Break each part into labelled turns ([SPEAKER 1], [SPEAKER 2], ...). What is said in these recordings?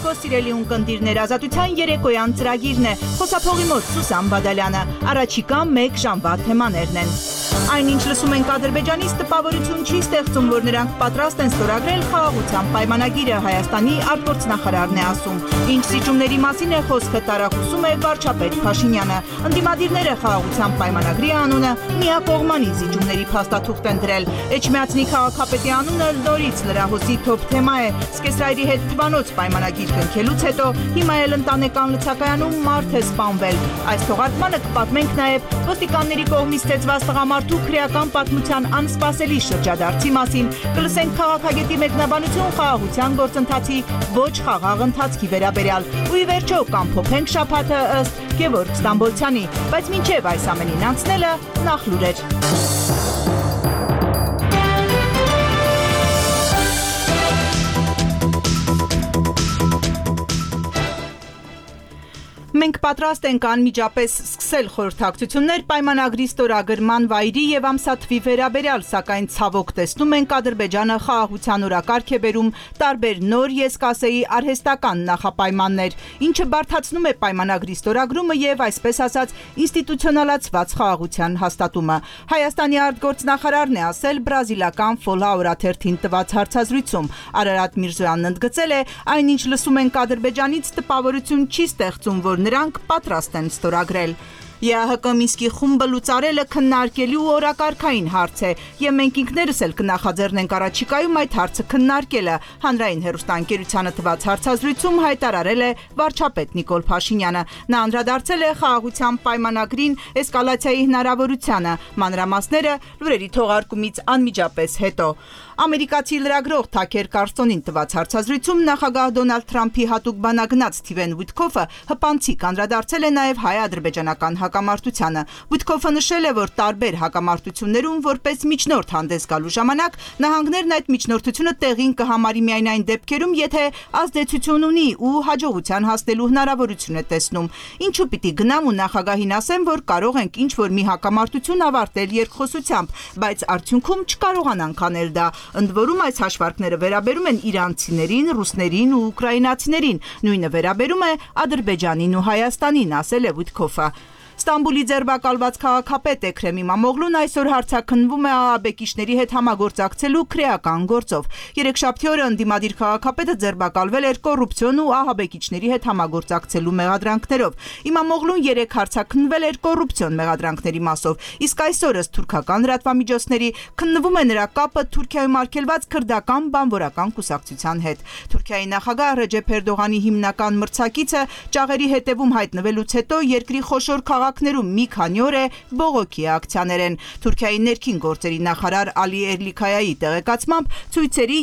[SPEAKER 1] Բարեկո սիրելի ունկնդիրներ, Ազատության երեկոյան ծրագիրն է, խոսափողի մոտ Սուսան Բադալյանը, առաջիկա 1 ժամվա թեմաներն են։ Այնինչ լսում ենք Ադրբեջանից տպավորություն չի ստեղծում, որ նրանք պատրաստ են ստորագրել խաղաղության պայմանագիրը, Հայաստանի արտգործնախարարն է ասում։ Ինչ զիջումների մասին է խոսքը, տարակուսում է վարչապետ Փաշինյանը։ Ընդդիմադիրները խաղաղության պայմանագրի անունը միակողմանի զիջումների փաստաթուղթ են դրել։ Էջմիածնի քաղաքապետի անունը նորից լրահոսի թոփ թեմա է։ Սկեսրայրի հետ թվանոց պայմանագիր կնքելուց հետո հիմա էլ ընտանեկան լցակայանում մարդ է սպանվել։ Այս թողարկմանը կպատմենք նաև ոստիկանների կողմից ծեծված տղամարդու քրեական պատմության անսպասելի շրջադարձի մասին, կլսենք քաղաքագետի մեկնաբանություն խաղաղության գործընթացի ոչ խաղաղ ընթացքի վերաբերյալ, ու ի վերջո կամփոփենք շաբաթը ըստ Գևորգ Ստամբոլցյանի, բայց մինչև այս ամենին անցնելը նախ լուրեր։ Մենք պատրաստ ենք անմիջապես սկսել խորհրդակցություններ պայմանագրի ստորագրման վայրի և ամսաթվի վերաբերյալ, սակայն ցավոք տեսնում ենք Ադրբեջանը խաղաղության օրակարգ է բերում տարբեր նոր, ես կասեի, արհեստական նախապայմաններ, ինչը բարդացնում է պայմանագրի ստորագրումը և այսպես ասած ինստիտուցիոնալացված խաղաղության հաստատումը։ Հայաստանի արտգործնախարարն է ասել բրազիլական Folha օրաթերթին տված հարցազրույցում։ Արարատ Միրզոյանն ընդգծել է, այնինչ լսում ենք Ադրբեջանից տպավորություն չի ստեղծում, որ նրանք պատրաստ են ստորագրել։ ԵԱՀԿ Մինսկի խումբը լուծարելը քննարկելու օրակարգային հարց է, և մենք ինքներս էլ կնախաձեռնենք առաջիկայում այդ հարցը քննարկելը, հանրային հեռուստաընկերությանը տված հարցազրույցում հայտարարել է վարչապետ Նիկոլ Փաշինյանը։ Նա անդրադարձել է խաղաղության պայմանագրին էսկալացիայի հնարավորությանը, մանրամասները լուրերի թողարկումից անմիջապես հետո։ Ամերիկացի լրագրող Թաքեր Կարսոնին տված հարցազրույցում նախագահ Դոնալդ Թրամփի հատուկ բանագնաց Սթիվեն Ուիթքոֆը հպանցիկ անդրադարձել է նաև հայ-ադրբեջանական հակամարտությանը։ Ուիթքոֆը նշել է, որ տարբեր հակամարտություններում որպես միջնորդ հանդես գալու ժամանակ նահանգներն այդ միջնորդությունը տեղին կհամարի միայն այն դեպքերում, եթե ազդեցություն ունի ու հաջողության հասնելու հնարավորություն է տեսնում։ Ինչու պիտի գնամ ու նախագահին ասեմ, որ կարող ենք ինչ-որ մի հակամարտություն ավարտել երկխոսությամբ, բայց արդյունքում չկարողանանք անել դա։ Ընդ որում այս հաշվարկները վերաբերում են իրանցիներին, ռուսներին ու ուկրաինացիներին, նույնը վերաբերում է Ադրբեջանին ու Հայաստանին, ասել է Ուիթքոֆը։ Ստամբուլի ձերբակալված քաղաքապետ Էքրեմ Իմամօղլուն այսօր հարցաքննվում է ԱԱԲ-կիչների հետ համագործակցելու քրեական գործով։ Երեքշաբթի օրը ընդդիմադիր քաղաքապետը ձերբակալվել էր կոռուպցիոն ու ԱԱԲ-կիչների հետ համագործակցելու մեղադրանքներով։ Իմամօղլուն երեկ հարցաքննվել էր կոռուպցիոն մեղադրանքների մասով, իսկ այսօր ըստ թուրքական լրատվամիջոցների քննվում է նրա կապը Թուրքիայում արգելված քրդական բանվորական կուսակցության հետ։ Թուրքիայի նախագահ Ռեջեփ Էրդողանի հիմնական մրցակիցը ճաղերի հետևում հայտնվելուց հետո երկրի խոշոր քաղաքներում մի քանի օր է բողոքի ակցիաներ են։ Թուրքիայի ներքին գործերի նախարար Ալի Էրլիքայայի տեղեկացմամբ ցույցերի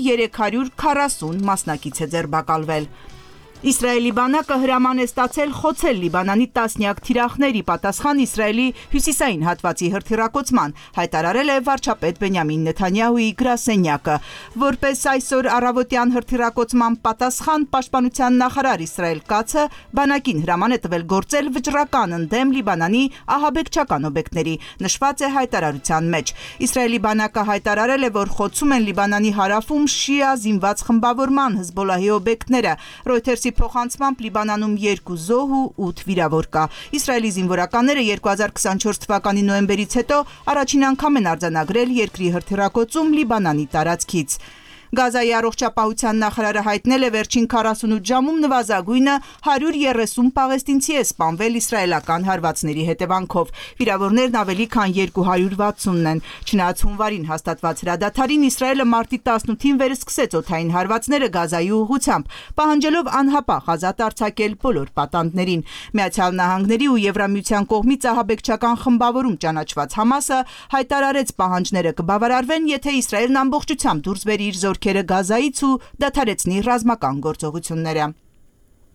[SPEAKER 1] 340 մասնակից է ձերբակալվել։ Իսրայելի բանակը հրաման է ստացել խոցել Լիբանանի տասնյակ թիրախների պատասխան Իսրայելի հյուսիսային հատվածի հրթիռակոծման, հայտարարել է վարչապետ Բենյամին Նեթանյահուի գրասենյակը։ Որպես այսօր առավոտյան հրթիռակոծման պատասխան պաշտպանության նախարար Իսրայել Կացը բանակին հրաման է տվել գործել վճռական ընդդեմ Լիբանանի ահաբեկչական օբյեկտների, նշված է հայտարարության մեջ։ Իսրայելի բանակը հայտարարել է, որ խոցում են Լիբանանի հարավում շիա զինված խմբավորման Հեզբոլահի օբյեկտները։ Ռոյթերսի փոխանցմամբ Լիբանանում 2 զոհ ու 8 վիրավոր կա։ Իսրայելի զինվորականները 2024 թվականի նոյեմբերից հետո առաջին անգամ են արձանագրել երկրի հրթիռակոծում Լիբանանի տարածքից։ Գազայի առողջապահության նախարարը հայտնել է վերջին 48 ժամում նվազագույնը 130 պաղեստինցի է սպանվել իսրայելական հարվածների հետևանքով։ Վիրավորներն ավելի քան 260-ն են։ Չնայած հունվարին հաստատված հրադադարին Իսրայելը մարտի 18-ին վերսկսեց օդային հարվածները Գազայի ուղղությամբ, պահանջելով անհապաղ ազատ արձակել բոլոր պատանդներին։ Միացյալ Նահանգների ու Եվրամիության կողմից ահաբեկչական խմբավորում ճանաչված Համասը հայտարարեց պահանջները կբավարարվեն, եթե Իսրայելն ամբողջությամբ դուրս բերի իր զորքերը Գազայից ու դադարեցնի ռազմական գործողությունները։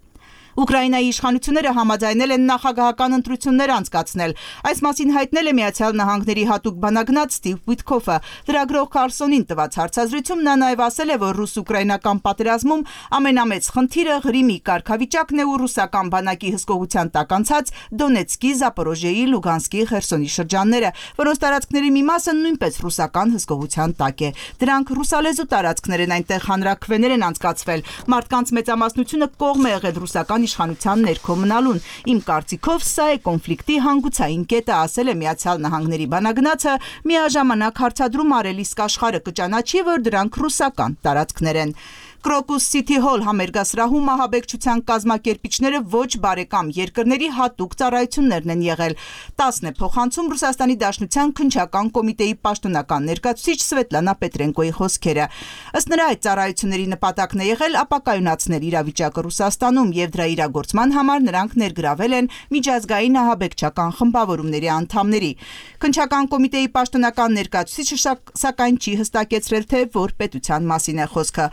[SPEAKER 1] Ուկրաինայի իշխանությունները համաձայնել են նախագահական ընտրություններ անցկացնել։ Այս մասին հայտնել է Միացյալ Նահանգների հատուկ բանագնաց Ստիվ Ուիթքոֆը։ Լրագրող Քարսոնին տված հարցազրույցում նա նաև ասել է, որ ռուս-ուկրաինական պատերազմում ամենամեծ խնդիրը Ղրիմի կարգավիճակն է ու ռուսական բանակի հսկողության տակ անցած Դոնեցկի, Զապորոժիեի, Լուգանսկի, Խերսոնի շրջանները, որոնց տարածքների մի մասը նույնպես ռուսական հսկողության տակ է։ Դրանք ռուսալեզու տարածքներ են, այնտեղ հանրաքվեներ են անցկացվել։ Մարդկանց մեծամասնությունը կողմ է եղել ռուսական իշխանության ներքո մնալուն։ Իմ կարծիքով սա է կոնֆլիկտի հանգուցային կետը, ասել է Միացյալ Նահանգների բանագնացը, միաժամանակ հարցադրում արել իսկ աշխարհը կճանաչի, որ դրանք ռուսական տարածքներ են։ Crocus City Hall համերգասրահում ահաբեկչության կազմակերպիչները ոչ բարեկամ երկրների հատուկ ծառայություններն են եղել։ 10 է փոխանցում Ռուսաստանի Դաշնության քննչական կոմիտեի պաշտոնական ներկայացուցիչ Սվետլանա Պետրենկոյի խոսքերը։ Ըստ նրա, այդ ծառայությունների նպատակն է եղել ապակայունացնել իրավիճակը Ռուսաստանում եւ դրա իրագործման համար նրանք ներգրավել են միջազգային ահաբեկչական խմբավորումների անդամների։ Քննչական կոմիտեի պաշտոնական ներկայացուցիչը սակայն չի հստակեցրել, թե որ պետության մասին է խոսքը։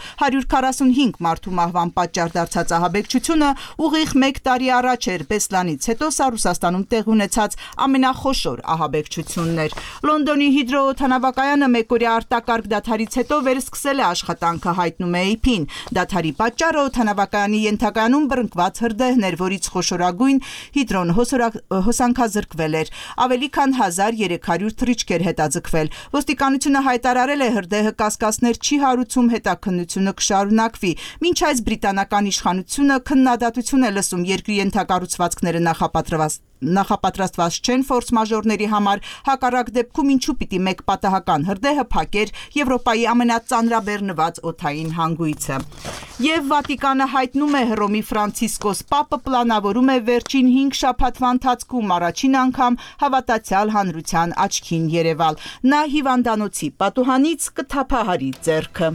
[SPEAKER 1] 145 մարդու մահվան պատճառ դարձած ահաբեկչությունը ուղիղ 1 տարի առաջ էր Բեսլանից հետո սա Ռուսաստանում տեղ ունեցած ամենախոշոր ահաբեկչությունն էր։ Լոնդոնի Հիդրո օդանավակայանը մեկօրյա արտակարգ դադարից հետո վերսկսել է աշխատանքը, հայտնում է AP-ն։ Դադարի պատճառը օդանավակայանի ենթակայանում բռնկված հրդեհներ, որից խոշորագույն Հիդրոն հոսանքազրկվել էր։ Ավելի քան 1300 թռիչք էր հետաձգվել։ Ոստիկանությունը հայտարարել է հրդեհը կասկածներ չի հարուցում, հետաքննությունը կշարունակվի։ Մինչ այս բրիտանական իշխանությունը քննադատություն է լսում երկրի ենթակառուցվածքները նախապատրաստված չեն ֆորս մաժորների համար, հակառակ դեպքում ինչու պիտի մեկ պատահական հրդեհը փակեր Եվրոպայի ամենածանրաբեռնված օդային հանգույցը։ Եվ Վատիկանը հայտնում է, Հռոմի Ֆրանցիսկոս Պապը պլանավորում է վերջին 5 շաբաթվա ընթացքում առաջին անգամ հավատացյալ հանրության աչքին երևալ։ Նա հիվանդանոցի պատուհանից կթափահարի ձեռքը։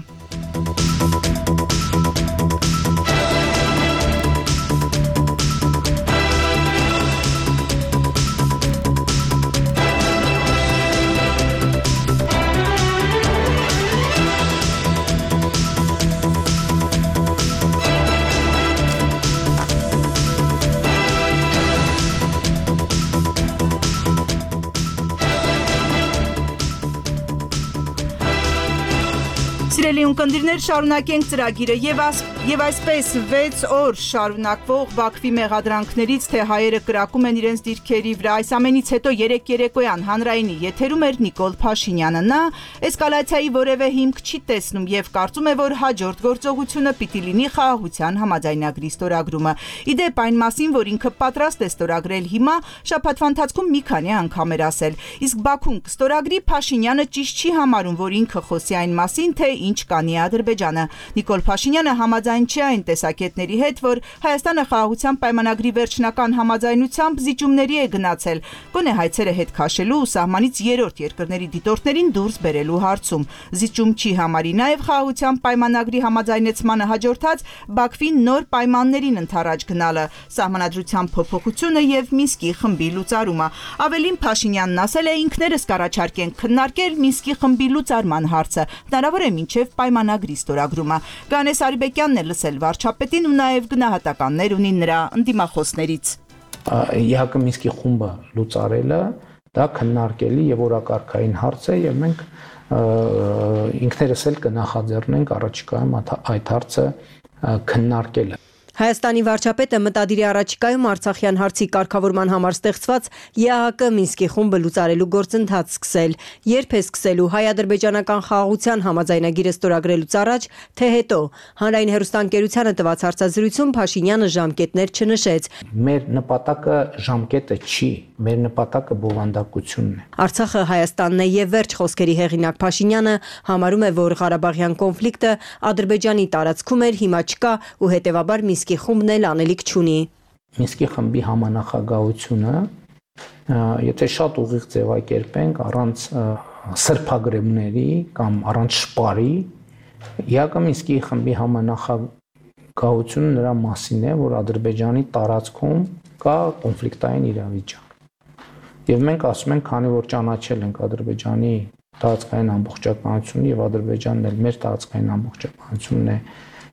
[SPEAKER 1] Սիրելի ունկնդիրներ, շարունակենք ծրագիրը եւ այսպես 6 օր շարունակվող Բաքվի մեղադրանքներից, թե հայերը կրակում են իրենց դիրքերի վրա, այս ամենից հետո 3 երեկոյան հանրայինի եթերում էր Նիկոլ Փաշինյանը։ Նա էսկալացիայի որևէ հիմք չի տեսնում եւ կարծում է, որ հաջորդ գործողությունը պիտի լինի խաղաղության համաձայնագրի ստորագրումը։ Իդեպ այն մասին, որ ինքը պատրաստ է ստորագրել հիմա, շաբաթվա ընթացքում մի քանի անգամ էր ասել։ Իսկ Բաքուն կստորագրի, Փաշինյանը ճիշտ չի համարում, որ ինքը խոսի այն մասին, թե ինչ կանի Ադրբեջանը։ Նիկոլ Փաշինյանը համաձայն չի այն տեսակետների հետ, որ Հայաստանը խաղաղության պայմանագրի վերջնական համաձայնությամբ զիջումների է գնացել, գոնե հայցերը հետ քաշելու ու սահմանից երրորդ երկրների դիտորդներին դուրս բերելու հարցում։ Զիջում չի համարի նաև խաղաղության պայմանագրի համաձայնեցմանը հաջորդած Բաքվի նոր պայմաններին ընդառաջ գնալը, սահմանադրության փոփոխությունը եւ Մինսկի խմբի լուծարումը։ Ավելին, Փաշինյանն ասել է, ինքներս կառաջարկենք քննարկել Մինսկի խմբի լուծարման հարցը, հնարավոր է մինչև պայմանագրի ստորագրումը։ Գանես Արիբեկյանն է լսել վարչապետին ու նաև գնահատականներ ունի նրա ընդդիմախոսներից։
[SPEAKER 2] ԵՀԿ Մինսկի խումբը լուծարելը դա քննարկելի եւ օրակարգային հարց է եւ մենք ինքներս էլ կնախաձեռնենք առաջիկայում այդ հարցը քննարկելը։
[SPEAKER 3] Հայաստանի վարչապետը մտադիր է առաջիկայում Արցախյան հարցի կարգավորման համար ստեղծված ԵԱՀԿ Մինսկի խումբը լուծարելու գործընթաց սկսել։ Երբ է սկսելու հայ-ադրբեջանական խաղաղության համաձայնագիրը ստորագրելուց առաջ, թե հետո, հանրային հեռուստաընկերությանը տված հարցազրույցում Փաշինյանը ժամկետներ չնշեց։
[SPEAKER 2] Մեր նպատակը ժամկետը չի, մեր նպատակը բովանդակությունն է։
[SPEAKER 3] Արցախը Հայաստանն է եւ վերջ խոսքերի հեղինակ Փաշինյանը համարում է, որ Ղարաբաղյան կոնֆլիկտը Ադրբեջանի տարածքում էր, հիմա չկա ու հետեւաբար Մինսկի խումբն էլ անելիք չունի։
[SPEAKER 2] Մինսկի խմբի համանախագահությունը, եթե շատ ուղիղ ձևակերպենք, առանց սրբագրումների կամ առանց շպարի, ԵԱՀԿ Մինսկի խմբի համանախագահությունը նրա մասին է, որ Ադրբեջանի տարածքում կա կոնֆլիկտային իրավիճակ։ Եվ մենք ասում ենք, քանի որ ճանաչել ենք Ադրբեջանի տարածքային ամբողջականությունը եւ Ադրբեջանն էլ մեր տարածքային ամբողջականությունն է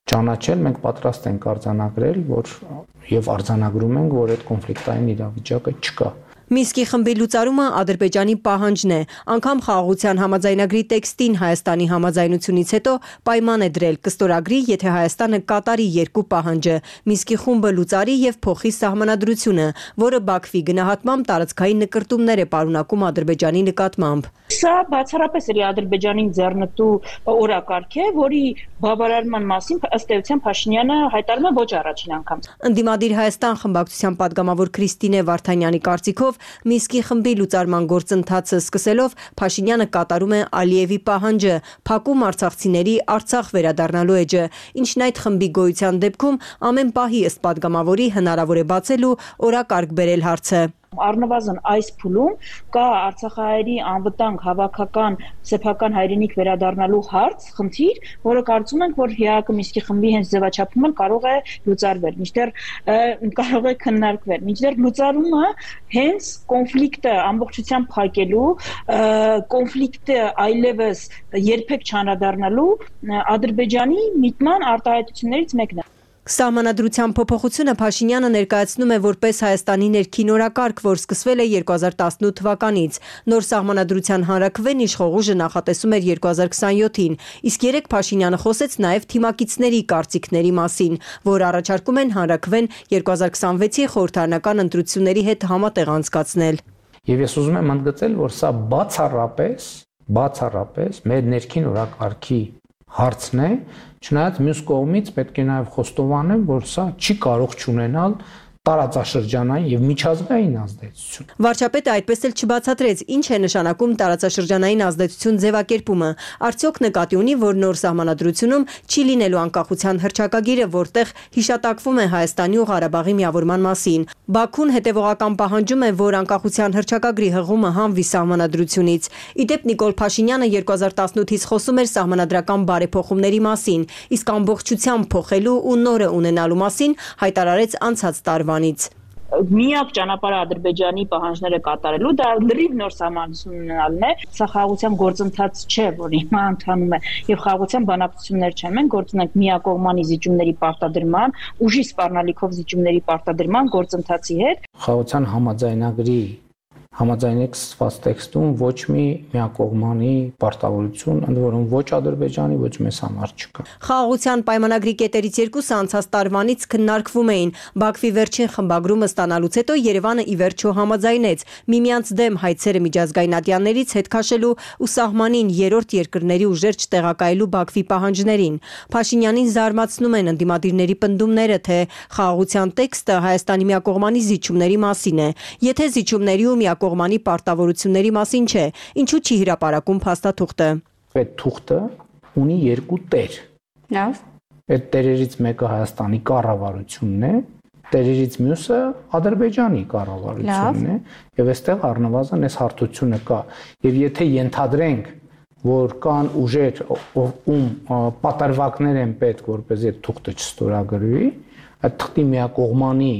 [SPEAKER 2] ճանաչել, մենք պատրաստ ենք արձանագրել, որ եւ արձանագրում ենք, որ այդ կոնֆլիկտային իրավիճակը չկա։
[SPEAKER 3] Մինսկի խմբի լուծարումը Ադրբեջանի պահանջն է, անգամ խաղաղության համաձայնագրի տեքստին Հայաստանի համաձայնությունից հետո պայման է դրել կստորագրի, եթե Հայաստանը կատարի երկու պահանջը՝ Մինսկի խումբը լուծարի եւ փոխի սահմանադրությունը, որը Բաքվի գնահատմամբ տարածքային նկրտումներ է պարունակում Ադրբեջանի նկատմամբ։
[SPEAKER 4] Սա բացառապես էլի Ադրբեջանին ձեռնտու օրակարգ է, որի բավարարման մասին ըստ էության Փաշինյանը հայտարարում է ոչ առաջին անգամ։
[SPEAKER 3] Ընդդիմադիր Հայաստան խմբակցության падգամավոր Քրիստինե Վարդանյանի կարծիքով Մինսկի խմբի լուծարման գործընթացը սկսելով Փաշինյանը կատարում է Ալիևի պահանջը՝ փակում արցախցիների Արցախ վերադառնալու էջը, ինչն այդ խմբի գոյության դեպքում ամեն պահի ըստ падգամավորի հնարավոր է բացել ու օրակարգ բերել հարցը։
[SPEAKER 4] Առնվազն այս փուլում կա արցախահայերի անվտանգ հավաքական սեփական հայրենիք վերադառնալու հարց, խնդիր, որը կարծում ենք, որ ՀԱԿ Մինսկի խմբի հենց ձևաչափում էլ կարող է լուծարվել, մինչդեռ կարող է քննարկվել, մինչդեռ լուծարումը հենց կոնֆլիկտը ամբողջությամբ փակելու, կոնֆլիկտը այլևս երբեք չանդրադառնալու Ադրբեջանի միտման արտահայտություններից մեկն է։
[SPEAKER 3] Սահմանադրության փոփոխությունը Փաշինյանը ներկայացնում է որպես Հայաստանի ներքին օրակարգ, որ սկսվել է 2018 թվականից։ Նոր սահմանադրության հանրաքվեն իշխողուժը նախատեսում էր 2027-ին, իսկ երեք Փաշինյանը խոսեց նաև թիմակիցների կարծիքների մասին, որ առաջարկում են հանրաքվեն 2026-ի խորհրդարանական ընտրությունների հետ համատեղ անցկացնել։
[SPEAKER 2] Եվ ես ուզում եմ ընդգծել, որ սա բացառապես մեր ներքին օրակարգի հարցն է, չնայած մյուս կողմից պետք է նաև խոստովանեմ, որ սա չի կարող չունենալ տարածաշրջանային եւ միջազգային ազդեցություն։
[SPEAKER 3] Վարչապետը այդպես էլ չբացատրեց, ինչ է նշանակում տարածաշրջանային ազդեցություն ձևակերպումը։ Արդյոք նկատի ունի, որ նոր սահմանադրությունում չի լինելու անկախության հռչակագիրը, որտեղ հիշատակվում է Հայաստանի ու Ղարաբաղի միավորման մասին։ Բաքուն հետևողական պահանջում է, որ անկախության հռչակագրի հղումը հանվի սահմանադրությունից։ Իդեպ Նիկոլ Փաշինյանը 2018-ից խոսում էր սահմանադրական բարեփոխումների մասին, իսկ ամբողջությամբ փոխելու ու նորը ունենալու մասին հայտարարեց անցած տարվանից։
[SPEAKER 4] Միակ ճանապարհը Ադրբեջանի պահանջները կատարելու դա լրիվ նոր սահմանություն ունենալն է։ Սա խաղաղության գործընթաց չէ, որ հիմա ընթանում է, եւ խաղաղության բանակցություններ չեն։ Մենք գործ ունենք միակողմանի զիջումների պարտադրման, ուժի սպառնալիքով զիջումների պարտադրման գործընթացի հետ։
[SPEAKER 2] Խաղաղության համաձայնագրի համաձայնեք ստված տեքստում ոչ մի միակողմանի պարտավորություն, ընդ որում ոչ Ադրբեջանի, ոչ մեզ համար չկա։
[SPEAKER 3] Խաղաղության պայմանագրի կետերից երկուսը անցած տարվանից քննարկվում էին։ Բաքվի վերջին խմբագրումը ստանալուց հետո Երևանը ի վերջո համաձայնեց միմյանց դեմ հայցերը միջազգային ատյաններից հետ քաշելու ու սահմանին երրորդ երկրների ուժեր չտեղակայելու Բաքվի պահանջներին։ Փաշինյանին զարմացնում են ընդդիմադիրների պնդումները, թե խաղաղության տեքստը Հայաստանի միակողմանի զիջումների մասին է։ Եթե զիջումների ու կողմանի պարտավորությունների մասին չէ, ինչու չի հրապարակում փաստաթուղթը։
[SPEAKER 2] Այդ թուղթը ունի երկու տեր։
[SPEAKER 3] Լավ։
[SPEAKER 2] Այդ տերերից մեկը Հայաստանի կառավարությունն է, տերերից մյուսը Ադրբեջանի կառավարությունն է, եւ այստեղ առնվազն այս հարթությունը կա։ Եվ եթե ենթադրենք, որ կան ուժեր, ում պատրվակներ են պետք, որպեսզի այդ թուղթը չստորագրվի, այդ թղթի միակողմանի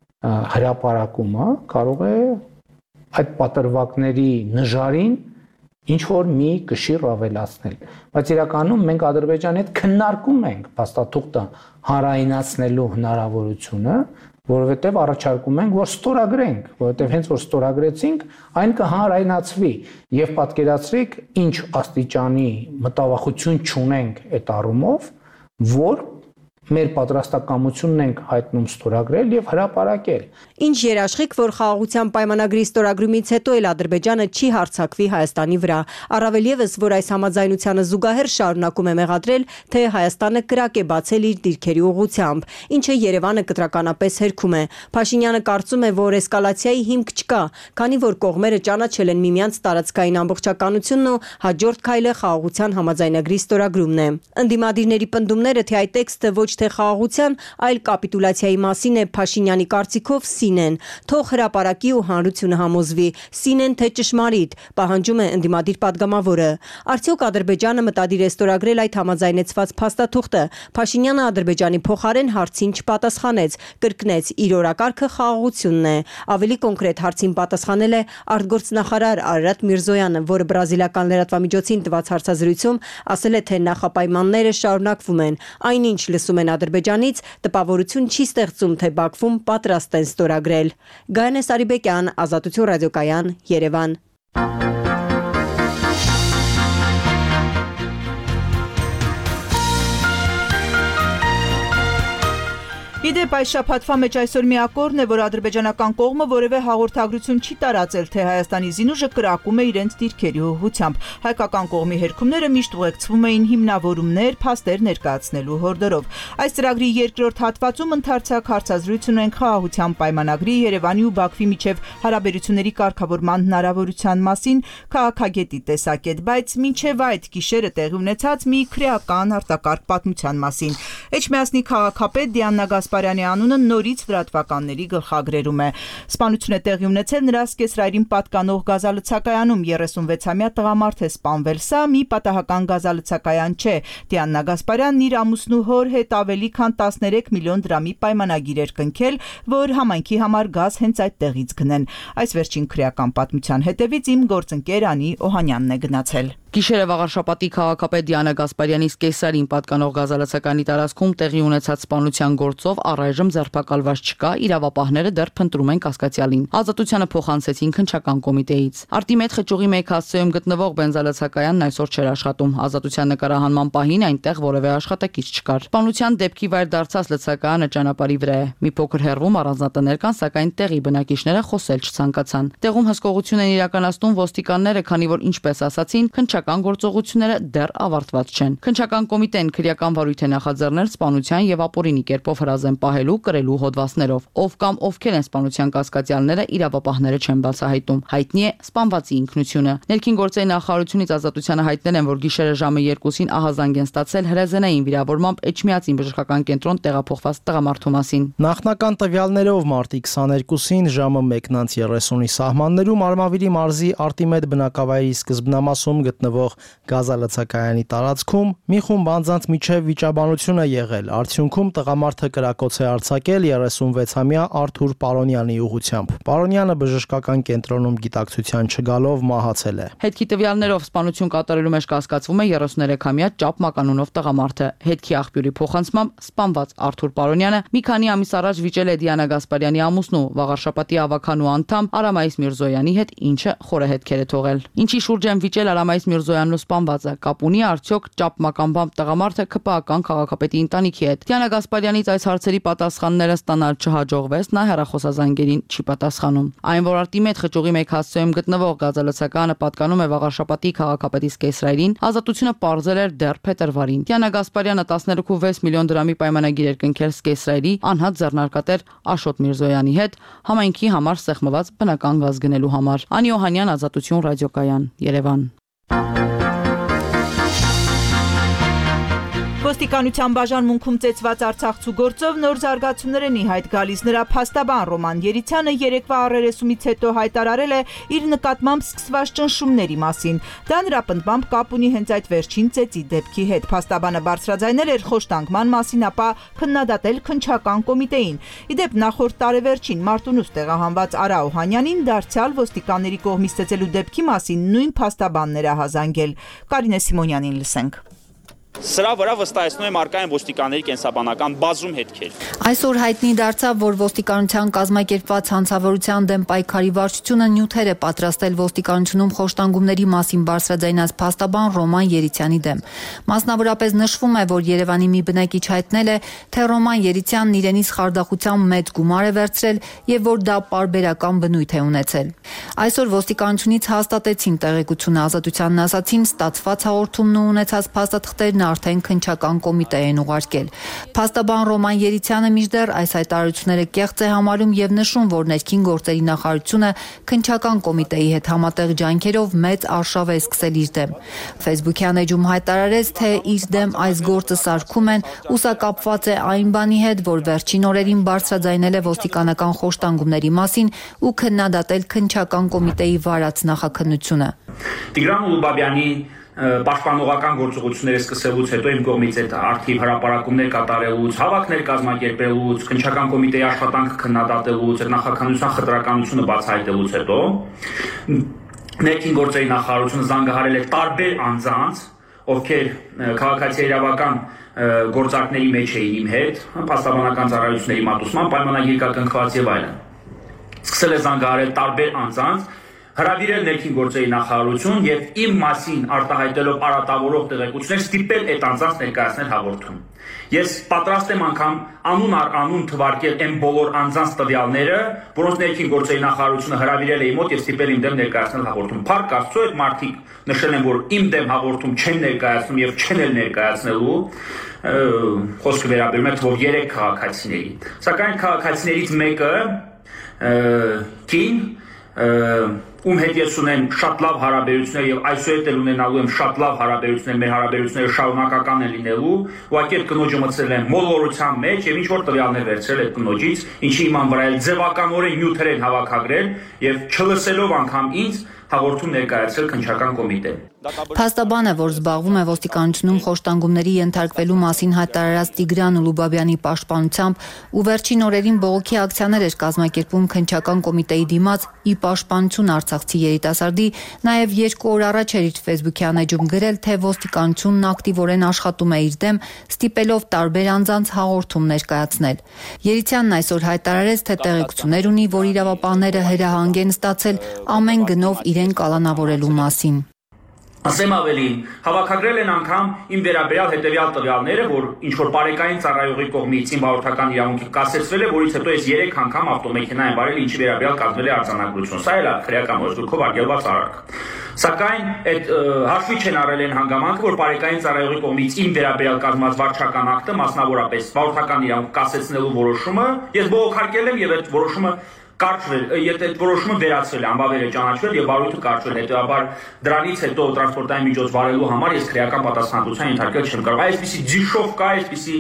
[SPEAKER 2] հրապարակումը կարող է այդ պատրվակների նժարին ինչ որ մի կշիռ ավելացնել, բայց իրականում մենք Ադրբեջանի հետ քննարկում ենք փաստաթուղթը հանրայնացնելու հնարավորությունը, որովհետև առաջարկում ենք, որ ստորագրենք, որովհետև հենց որ ստորագրեցինք, այն կհանրայնացվի եւ պատկերացրեք ինչ աստիճանի մտավախություն չունենք այդ առումով, որ մեր պատրաստակամությունն ենք հայտնում ստորագրել եւ հրապարակել։
[SPEAKER 3] Ինչ երաշխիք, որ խաղաղության պայմանագրի ստորագրումից հետո էլ Ադրբեջանը չի հարձակվի Հայաստանի վրա, առավել եւս, որ այս համաձայնությանը զուգահեռ շարունակում է մեղադրել, թե Հայաստանը կրակ է բացել իր դիրքերի ուղղությամբ, ինչը Երևանը կտրականապես հերքում է։ Փաշինյանը կարծում է, որ էսկալացիայի հիմք չկա, քանի որ կողմերը ճանաչել են միմյանց տարածքային ամբողջականությունն ու հաջորդ քայլը խաղաղության համաձայնագրի ստորագրումն է։ Ընդդիմադիրների պնդումները, թե այդ տեքստը ոչ թե խաղաղության, այլ կապիտուլյացիայի մասին է Փաշինյանի կարծիքով Սինեն։ Թող հրապարակի ու հանրությունը համոզվի, Սինեն թե ճշմարիտ, պահանջում է ընդդիմադիր պատգամավորը։ Արդյոք Ադրբեջանը մտադիր է ստորագրել այդ համաձայնեցված փաստաթուղթը։ Փաշինյանը Ադրբեջանի փոխարեն հարցին չպատասխանեց, կրկնեց՝ իր օրակարգը խաղաղությունն է։ Ավելի կոնկրետ հարցին պատասխանել է արտգործնախարար Արարատ Միրզոյանը, որը բրազիլական լրատվամիջոցին տված հարցազրույցում ասել է, թե նախապայմանները շարունակվում են։ Այնինչ լսում են Ադրբեջանից, տպավորություն չի ստեղծում, թե Բաքվում պատրաստ են ստորագրել։ Գայանե Սարիբեկյան, Ազատություն ռադիոկայան, Երևան։
[SPEAKER 1] Իդեպ այս շաբաթվա մեջ այսօր մի ակորդն է, որ ադրբեջանական կողմը որևէ հաղորդագրություն չի տարածել, թե Հայաստանի զինուժը կրակում է իրենց դիրքերի ուղղությամբ։ Հայկական կողմի հերքումները միշտ ուղեկցվում էին հիմնավորումներ, փաստեր ներկայացնելու հորդորով։ Այս ծրագրի երկրորդ հատվածում ընդարձակ հարցազրույց ունենք խաղաղության պայմանագրի, Երևանի ու Բաքվի միջև հարաբերությունների կարգավորման հնարավորության մասին քաղաքագետի տեսակետ, բայց մինչև այդ գիշերը տեղի ունեցած մի քրեական արտակարգ պատմության մասին։ Էջմիածնի քաղաքապետ Դիանա Գասպարյանի անունը նորից լրատվականների գլխագրերում է։ Սպանություն է տեղի ունեցել նրա սկեսրայրին պատկանող գազալցակայանում, 36-ամյա տղամարդ է սպանվել։ Սա մի պատահական գազալցակայան չէ։ Դիանա Գասպարյանն իր ամուսնու հոր հետ ավելի քան 13 միլիոն դրամի պայմանագիր էր կնքել, որ համայնքի համար գազ հենց այդտեղից գնեն։ Այս վերջին քրեական պատմության հետևից իմ գործընկեր Անի Օհանյանն է գնացել։
[SPEAKER 5] Գիշերը վաղարշապատի քաղաքապետ Դիանա Գասպարյանի սկեսարին պատկանող գազալացականի տարածքում տեղի ունեցած սպանության գործով առայժմ ձերբակալված չկա, իրավապահները դեռ փնտրում են կասկածյալին։ Ազատությանը փոխանցեցին քննչական կոմիտեից։ Արտիմետ խճուղի մեկ հասցեում գտնվող բենզալացակայանն այսօր չէր աշխատում։ Ազատության նկարահանման պահին այնտեղ որևէ աշխատակից չկար։ Սպանության դեպքի վայր դարձած լցակայանը ճանապարհի վրա է։ Մի փոքր հեռվում առանձնատներ կան, սակայն տեղի բնակիչները խոսել չցանկացան։ Տեղում հսկողություն են իրականացնում ոստիկանները, քանի որ ինչպես ասացին, քննչական գործողությունները դեռ ավարտված չեն։ Քննչական կոմիտեն քրեական վարույթ է նախաձեռնել սպանության եւ ապօրինի կերպով հրազեն պահելու, կրելու հոդվածներով։ Ով կամ ովքեր են սպանության կասկածյալները, իրավապահները չեն բացահայտում։ Հայտնի է սպանվածի ինքնությունը։ Ներքին գործերի նախարարությունից Ազատությանը հայտնել են, որ գիշերը ժամը 2-ին ահազանգ են ստացել հրազենային վիրավորմամբ Էջմիածին բժշկական կենտրոն տեղափոխված տղամարդու մասին։
[SPEAKER 6] Նախնական տվյալներով մարտի 22-ին ժամը 1:30-ի սահմաններում Արմավիրի մարզի Արտիմետ բնակավայրի սկզբնամասում գտնվող գազալցակայանի տարածքում մի խումբ անձանց միջև վիճաբանություն է եղել։ Արդյունքում տղամարդը կրակոց է արձակել 36-ամյա Արթուր Պարոնյանի ուղղությամբ։ Պարոնյանը բժշկական կենտրոնում գիտակցության չգալով մահացել է։
[SPEAKER 5] Հետքի տվյալներով սպանություն կատարելու մեջ կասկածվում է 33-ամյա Ճապ Մականունով տղամարդը։ Հետքի աղբյուրի փոխանցմամբ սպանված Արթուր Պարոնյանը մի քանի ամիս առաջ վիճել է Դիանա Գասպարյանի ամուսնու Վաղարշապատի ավականու անդամ Արամայիս Միրզոյանի հետ, ինչը խորը հետքեր է թողել։ Ինչի շուրջ են վիճել Արամայիս Միրզոյանն ու սպանվածը, կապ ունի արդյոք Ճապ Մականբամբ տղամարդը ԿՊԱ-ական քաղաքապետի ընտանիքի հետ։ Դիանա Գասպարյանից այս հարցերի պատասխանները ստանալ չհաջողվեց, նա հեռախոսազանգերին չի պատասխանում։ Այն, որ Արտիմետ խճուղի մեկ հասցեում գտնվող գազալցակայանը պատկանում է Վաղարշապատի քաղաքապետի սկեսրայրին, Ազատությունը պարզել էր դեռ փետրվարին։ Դիանա Գասպարյանը 13.6 միլիոն դրամի պայմանագիր էր կնքել սկեսրայրի անհատ ձեռնարկատեր Աշոտ Միրզոյանի հետ համայնքի համար սեղմված բնական գազ գնելու համար։ Անի Օհանյան, Ազատություն ռադիոկայան, Երևան։
[SPEAKER 1] Ոստիկանության բաժանմունքում ծեծված արցախցու գործով նոր զարգացումներ են ի հայտ գալիս։ Նրա փաստաբան Ռոման Երիցյանը երեկվա առերեսումից հետո հայտարարել է իր նկատմամբ սկսված ճնշումների մասին։ Դա նրա պնդմամբ կապ ունի հենց այդ վերջին ծեծի դեպքի հետ։ Փաստաբանը բարձրաձայնել էր խոշտանգման մասին, ապա քննադատել քննչական կոմիտեին։ Իդեպ նախորդ տարեվերջին Մարտունուց տեղահանված Արա Օհանյանին դարձյալ ոստիկանների կողմից ծեծելու դեպքի մասին նույն փաստաբանն էր ահազանգել։ Կարինե Սիմոնյանին լսենք։
[SPEAKER 7] Սրա վրա վստահեցնում եմ արկային ոստիկանների կենսաբանական բազում հետքեր։
[SPEAKER 8] Այսօր հայտնի դարձավ, որ ոստիկանության կազմակերպված հանցավորության դեմ պայքարի վարչությունը նյութեր է պատրաստել ոստիկանությունում խոշտանգումների մասին բարձրաձայնած փաստաբան Ռոման Երիցյանի դեմ։ Մասնավորապես նշվում է, որ Երևանի մի բնակիչ հայտնել է, թե Ռոման Երիցյանն իրենից խարդախությամբ մեծ գումար է վերցրել եւ որ դա պարբերական բնույթ է ունեցել։ Այսօր ոստիկանությունից հաստատեցին տեղեկությունը, Ազատությանն ասացին, ստացված հաղորդումն ու ունեցած փաստաթղթերն արդեն քննչական կոմիտե են ուղարկել։ Փաստաբան Ռոման Երիցյանը մինչդեռ այս հայտարարությունները կեղծ է համարում եւ նշում, որ ներքին գործերի նախարարությունը քննչական կոմիտեի հետ համատեղ ջանքերով մեծ արշավ է սկսել իր դեմ։ Facebook-յան էջում հայտարարեց, թե իր դեմ այս գործը սարքում են, ու սա կապված է այն բանի հետ, որ վերջին օրերին բարձրաձայնել է ոստիկանական խոշտանգումների մասին ու քննադատել քննչական կոմիտեի վարած նախաքննությունը։
[SPEAKER 7] Տիգրան Ուլուբաբյանի պաշտպանողական գործողությունները սկսելուց հետո իմ կողմից այդ ակտիվ հրապարակումներ կատարելուց, հավաքներ կազմակերպելուց, քննչական կոմիտեի աշխատանքը քննադատելուց, այդ նախաքննության խտրականությունը բացահայտելուց հետո ներքին գործերի նախարարությունը զանգահարել է տարբեր անձանց, ովքեր քաղաքացիական գործարքների մեջ էին իմ հետ, փաստաբանական ծառայությունների մատուցման, պայմանագիր կնքված եւ այլն։ Սկսել է զանգահարել տարբեր անձանց, հրավիրել ներքին գործերի նախարարություն եւ իմ մասին արտահայտելով արատավորող տեղեկություններ ստիպել այդ անձանց ներկայացնել հաղորդում։ Ես պատրաստ եմ անգամ անուն առ անուն թվարկել այն բոլոր անձանց տվյալները, որոնց ներքին գործերի նախարարությունը հրավիրել է իմ մոտ եւ ստիպել իմ դեմ ներկայացնել հաղորդում։ Փառք Աստծո, այդ մարդիկ նշել են, որ իմ դեմ հաղորդում չեն ներկայացնում եւ չեն էլ ներկայացնելու։ Խոսքը վերաբերում է թվով 3 քաղաքացիների։ Սակայն քաղաքացիներից մեկը կին ում հետ ես ունեմ շատ լավ հարաբերություններ եւ այսօր էլ ունենալու եմ շատ լավ հարաբերություններ, մեր հարաբերությունները շարունակական են լինելու, ուղղակի այդ կնոջը մտցրել եմ մոլորության մեջ եւ ինչ որ տվյալներ վերցրել այդ կնոջից, ինչի իման վրա էլ ձևականորեն նյութեր են հավաքագրել եւ չլսելով անգամ ինձ հաղորդում ներկայացրել քննչական կոմիտե։
[SPEAKER 8] Փաստաբանը, որ զբաղվում է ոստիկանությունում խոշտանգումների ենթարկվելու մասին հայտարարած Տիգրան Ուլուբաբյանի պաշտպանությամբ ու վերջին օրերին բողոքի ակցիաներ էր կազմակերպում քննչական կոմիտեի դիմաց ի պաշտպանություն արցախցի երիտասարդի, նաև 2 օր առաջ էր իր Facebook-յան էջում գրել, թե ոստիկանությունն ակտիվորեն աշխատում է իր դեմ, ստիպելով տարբեր անձանց հաղորդում ներկայացնել։ Երիցյանն այսօր հայտարարեց, թե տեղեկություններ ունի, որ իրավապահները հրահանգ են ստացել ամեն գնով իրեն կալանավորելու մասին։
[SPEAKER 7] Ասեմ ավելին, հավաքագրել են անգամ իմ վերաբերյալ հետևյալ տվյալները, որ ինչ որ բարեկային ծառայողի կողմից իմ վարորդական իրավունքի կասեցվել է, որից հետո ես 3 անգամ ավտոմեքենա եմ վարել, ինչի վերաբերյալ կազմել է արձանագրություն։ Սա էլ է քրեական օրենսգրքով արգելված արարք։ Սակայն այդ հաշվի չեն առել են հանգամանքը, որ բարեկային ծառայողի կողմից իմ վերաբերյալ կազմած վարչական ակտը, մասնավորապես վարորդական իրավունք կասեցնելու որոշումը, ես բողոքարկել եմ եւ այդ որոշումը կարճվել, եթե այդ որոշումը վերացվել է, անբավեր է ճանաչվել եւ վարույթը կարճվել, հետեւաբար դրանից հետո տրանսպորտային միջոց վարելու համար ես քրեական պատասխանատվության ենթարկել չեմ կարող։ Այսպիսի ձիշով կա, այսպիսի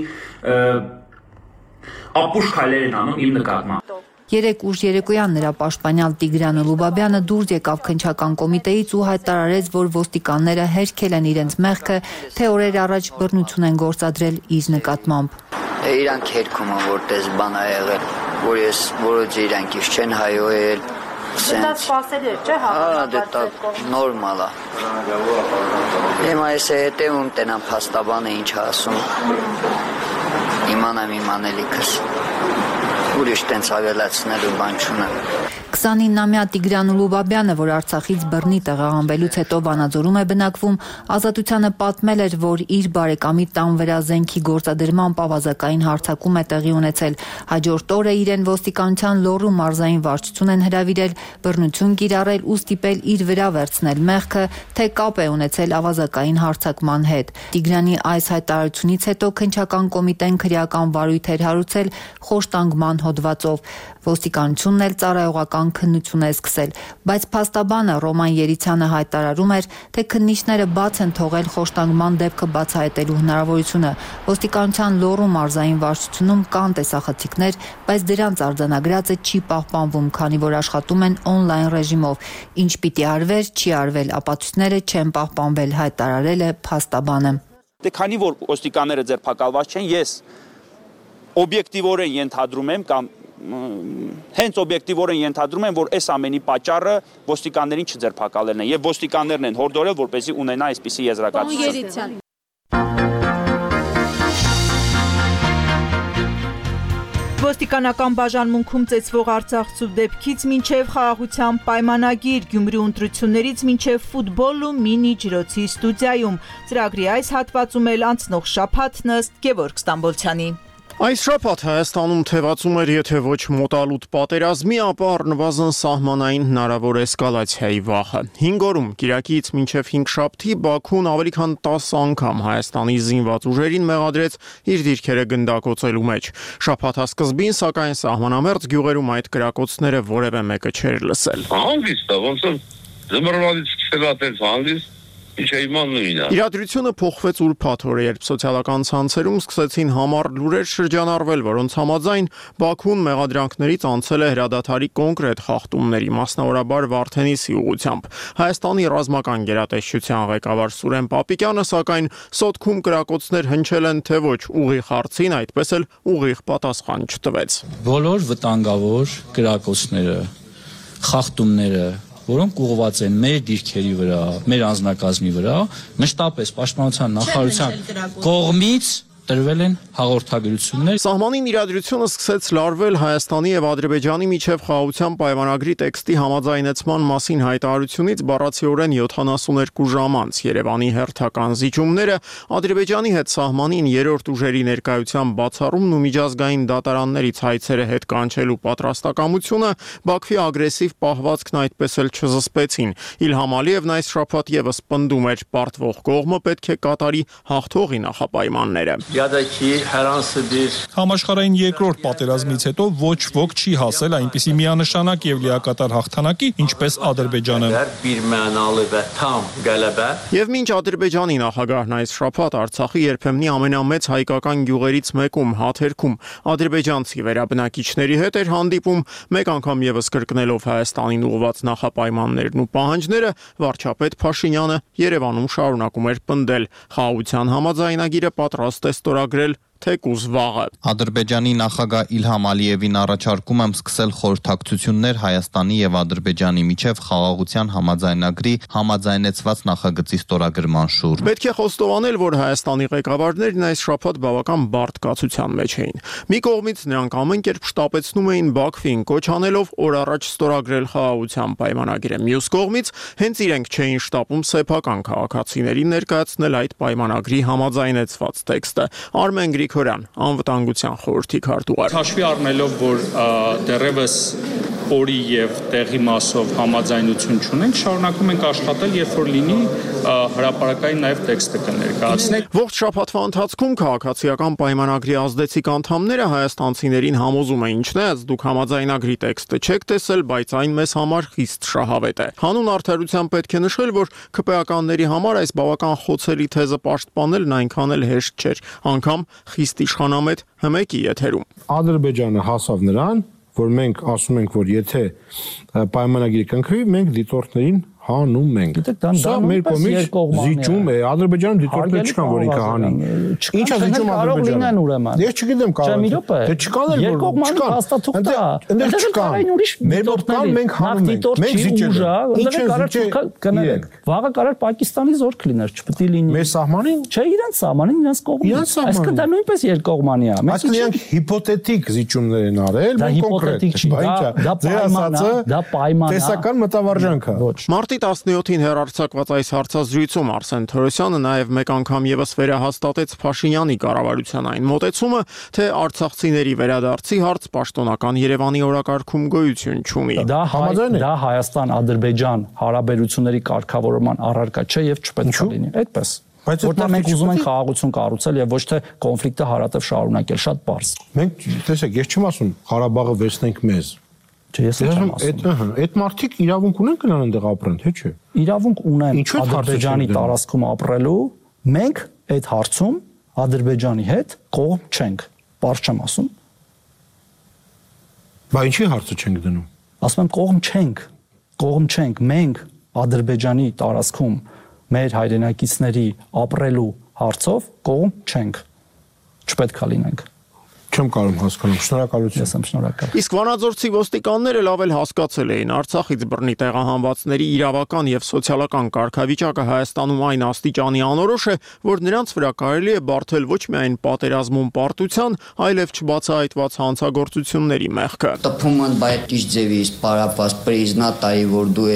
[SPEAKER 7] ապուշ քայլեր են անում իմ նկատմամբ։
[SPEAKER 8] 3 ուշ երեկոյան նրա պաշտպանյալ Տիգրան Ուլուբաբյանը դուրս եկավ քննչական կոմիտեից ու հայտարարեց, որ ոստիկանները հերքել են իրենց մեղքը, թե օրեր առաջ բռնություն են գործադրել իր նկատմամբ։
[SPEAKER 9] Իրանք հերքում են, որտես բան ա եղել, որ ես որոց իրանք իշ չեն հայոյել։ Դա սպասել էր, չէ՞,
[SPEAKER 10] դա
[SPEAKER 9] նորմալ է։ Հիմա ես հետևում տենամ փաստաբանը ինչ ասում։ Իմանամ իմ անելիքս։ Ուրիշ տենց ավելացնելու բան չունեմ։
[SPEAKER 8] 29-ամյա Տիգրան Ուլուբաբյանը, որ Արցախից բռնի տեղահանվելուց հետո Վանաձորում է բնակվում, Ազատությանը պատմել էր, որ իր բարեկամի տան վրա զենքի գործադրման ավազակային հարձակում է տեղի ունեցել։ Հաջորդ օրը իրեն ոստիկանության Լոռու մարզային վարչություն են հրավիրել, բռնություն կիրառել ու ստիպել իր վրա վերցնել մեղքը, թե կապ է ունեցել ավազակային հարձակման հետ։ Տիգրանի այս հայտարարությունից հետո քննչական կոմիտեն քրեական վարույթ էր հարուցել խոշտանգման հոդվածով։ Ոստիկանությունն էլ ծառայողական քննություն է սկսել, բայց փաստաբանը Ռոման Երիցյանը հայտարարում էր, թե քննիչները բաց են թողել խոշտանգման դեպքը բացահայտելու հնարավորությունը։ Ոստիկանության Լոռու մարզային վարչությունում կան տեսախցիկներ, բայց դրանց արձանագրածը չի պահպանվում, քանի որ աշխատում են օնլայն ռեժիմով։ Ինչ պիտի արվեր, չի արվել, ապացույցները չեն պահպանվել, հայտարարել է փաստաբանը։
[SPEAKER 7] Դե քանի որ ոստիկանները ձերբակալված չեն, ես օբյեկտիվորեն ենթադրում եմ կամ հենց օբյեկտիվորեն ենթադրում եմ, որ այս ամենի պատճառը ոստիկաններին չձերբակալելն է եւ ոստիկաններն են հորդորել, որպեսզի ունենա այսպիսի եզրակացություն։
[SPEAKER 1] Ոստիկանական բաժանմունքում ծեծվող արցախցու դեպքից մինչև խաղաղության պայմանագիր, Գյումրի ընտրություններից մինչև ֆուտբոլ ու մինի ջրոցի ստուդիայում։ Ծրագրի այս հատվածում էլ անցնող շաբաթ ըստ Գևորգ Ստամբոլցյանի։
[SPEAKER 10] Այս շաբաթ Հայաստանում թևածում էր եթե ոչ մոտալուտ պատերազմի, ապա առնվազն սահմանային հնարավոր էսկալացիայի վախը։ 5 օրում կիրակից մինչև 5 շաբթի Բաքուն ավելի քան 10 անգամ Հայաստանի զինված ուժերին մեղադրեց իր դիրքերը գնդակոծելու մեջ։ Շաբաթա սկզբին, սակայն սահմանամերձ գյուղերում այդ կրակոցները որևէ մեկը չէր լսել։
[SPEAKER 11] Հանգիստ է, ոնց որ զմռվալից սկսել հանգիստ Իրադրությունը փոխվեց ուրբաթ օրը, երբ սոցիալական ցանցերում սկսեցին համառ լուրեր շրջանառվել, որոնց համաձայն Բաքուն մեղադրանքներից անցել է հրադադարի կոնկրետ խախտումների, մասնավորաբար Վարդենիսի ուղղությամբ։ Հայաստանի ռազմական գերատեսչության ղեկավար Սուրեն Պապիկյանը, սակայն սոտքում կրակոցներ հնչել են թե ոչ ուղիղ հարցին, այդպես էլ ուղիղ պատասխան չտվեց։
[SPEAKER 12] Բոլոր վտանգավոր կրակոցները, խախտումները, որոնք ուղղված են մեր դիրքերի վրա, մեր անձնակազմի վրա, մշտապես պաշտպանության նախարարության կողմից տրվել են հաղորդագրություններ։
[SPEAKER 10] Սահմանին իրադրությունը սկսեց լարվել Հայաստանի եւ Ադրբեջանի միջև խաղաղության պայմանագրի տեքստի համաձայնեցման մասին հայտարարությունից բառացիորեն 72 ժամ անց։ Երևանի հերթական զիջումները, Ադրբեջանի հետ սահմանին երրորդ ուժերի ներկայության բացառումն ու միջազգային դատարաններից հայցերը հետ կանչելու պատրաստակամությունը Բաքվի ագրեսիվ պահվածքն այդպես էլ չզսպեցին։ Իլհամ Ալիևն այս շաբաթ եւս պնդում էր, պարտվող կողմը պետք է կատարի հաղթողի նախապայմանները։
[SPEAKER 13] Համաշխարհային երկրորդ պատերազմից հետո ոչ ոք չի հասել այնպիսի միանշանակ եւ լիակատար հաղթանակի, ինչպես Ադրբեջանը։
[SPEAKER 10] Եվ մինչ Ադրբեջանի նախագահն այս շաբաթ Արցախի երբեմնի ամենամեծ հայկական գյուղերից մեկում Հաթերքում ադրբեջանցի վերաբնակիչների հետ էր հանդիպում, մեկ անգամ եւս կրկնելով Հայաստանին ուղղված նախապայմաններն ու պահանջները, վարչապետ Փաշինյանը Երևանում շարունակում էր պնդել, խաղաղության համաձայնագիրը պատրաստ է ստորագրել թեկուզ վաղը։
[SPEAKER 14] Ադրբեջանի նախագահ Իլհամ Ալիևին առաջարկում եմ սկսել խորհրդակցություններ Հայաստանի եւ Ադրբեջանի միջև խաղաղության համաձայնագրի համաձայնեցված նախագծի ստորագրման շուրջ։
[SPEAKER 10] Պետք է խոստովանել, որ Հայաստանի ղեկավարներն այս շաբաթ բավական բարդ կացության մեջ էին։ Մի կողմից նրանք ամեն կերպ շտապեցնում էին Բաքվին, կոչ անելով օր առաջ ստորագրել խաղաղության պայմանագիրը։ Մյուս կողմից հենց իրենք չէին շտապում սեփական քաղաքացիներին ներկայացնել այդ պայմանագրի համաձայնեցված տեքստը։ Արմեն Գրիգորյան, անվտանգության խորհրդի քարտուղար։
[SPEAKER 13] Հաշվի առնելով, որ դեռևս օրի եւ տեղի մասով համաձայնություն չունենք, շարունակում ենք աշխատել, երբ որ լինի հրապարակային նաեւ տեքստը կներկայացնենք։
[SPEAKER 10] Ողջ շաբաթվա ընթացքում քաղաքացիական պայմանագրի ազդեցիկ անդամները հայաստանցիներին համոզում էին, չնայած դուք համաձայնագրի տեքստը չեք տեսել, բայց այն մեզ համար խիստ շահավետ է։ Հանուն արդարության պետք է նշել, որ ԿՊԱ-կանների համար այս բավական խոցելի թեզը պաշտպանելն այնքան էլ հեշտ չէր, անգամ խիստ իշխանամետ Հմեկի եթերում։
[SPEAKER 15] Ադրբեջանը հասավ նրան, որ մենք ասում ենք, որ եթե պայմանագիրը կնքվի, մենք դիտորդներին հանում ենք։ Սա մեր կողմից զիջում է, Ադրբեջանում դիտորդներ չկան, որ ինքը հանի։ Ինչ է զիջում Ադրբեջանը։ Ես չգիտեմ կարող է։ Դե չկան էլ
[SPEAKER 12] երկկողմանի փաստաթուղթ է։
[SPEAKER 15] Այնտեղ չկան։ Մեր մոտ կան, մենք հանում ենք։ Մենք զիջել ենք։ Ինչ է
[SPEAKER 12] կներեք։ Վաղը կարող Պակիստանի զորք լիներ, չպետք է լինի։
[SPEAKER 15] Մեր սահմանին։
[SPEAKER 12] Չէ, իրենց սահմանին, իրենց կողմից։ Այսինքն դա նույնպես երկկողմանի է։
[SPEAKER 15] Այսինքն իրանք հիպոթետիկ զիջումներ են արել,
[SPEAKER 12] մենք կոնկրետ։ Դա պայման է։
[SPEAKER 15] Տեսական մտավարժանք է։
[SPEAKER 10] Մարտի 17-ին հեռարձակված այս հարցազրույցում Արսեն Թորոսյանը նաև մեկ անգամ եւս վերահաստատեց Փաշինյանի կառավարության այն մոտեցումը, թե արցախցիների վերադարձի հարց պաշտոնական Երևանի օրակարգում գոյություն չունի։
[SPEAKER 12] Դա Հայաստան-Ադրբեջան հարաբերությունների կարգավորման առարկա չէ եւ չպետք է լինի։ Այդպես։ Որտեղ մենք ուզում ենք խաղաղություն կառուցել եւ ոչ թե կոնֆլիկտը հարատև շարունակել, շատ բարձ։
[SPEAKER 15] Մենք տեսեք, ես չեմ ասում Ղարաբաղը վերցնենք մեզ։
[SPEAKER 12] Ես չեմ ասում։
[SPEAKER 15] Այդ մարդիկ իրավունք ունեն գնալ այնտեղ ապրեն, թե չէ։
[SPEAKER 12] Իրավունք ունեն Ադրբեջանի տարածքում ապրելու, մենք այդ հարցում Ադրբեջանի հետ կողմ չենք։ Բարձ չեմ ասում։
[SPEAKER 15] Բա ինչի հարցը չենք դնում։
[SPEAKER 12] Ասում եմ կողմ չենք։ Կողմ չենք։ Մենք Ադրբեջանի տարածքում մեր հայրենակիցների ապրելու հարցով կողմ չենք։ Չպետք է լինենք։
[SPEAKER 15] Չեմ կարող հասկանալ, շնորհակալություն։
[SPEAKER 12] Ես եմ շնորհակալ։
[SPEAKER 10] Իսկ վանաձորցի ոստիկանները լավ էլ հասկացել էին Արցախից բռնի տեղահանվածների իրավական եւ սոցիալական կարգավիճակը Հայաստանում այն աստիճանի անորոշ է, որ նրանց վրա կարելի է բարթել ոչ միայն պատերազմում պարտության, այլև չբացահայտված հանցագործությունների մեղքը։
[SPEAKER 9] Տփում են բայ ճիշտ ձևի պարապած պրիզնատայի, որ դու ես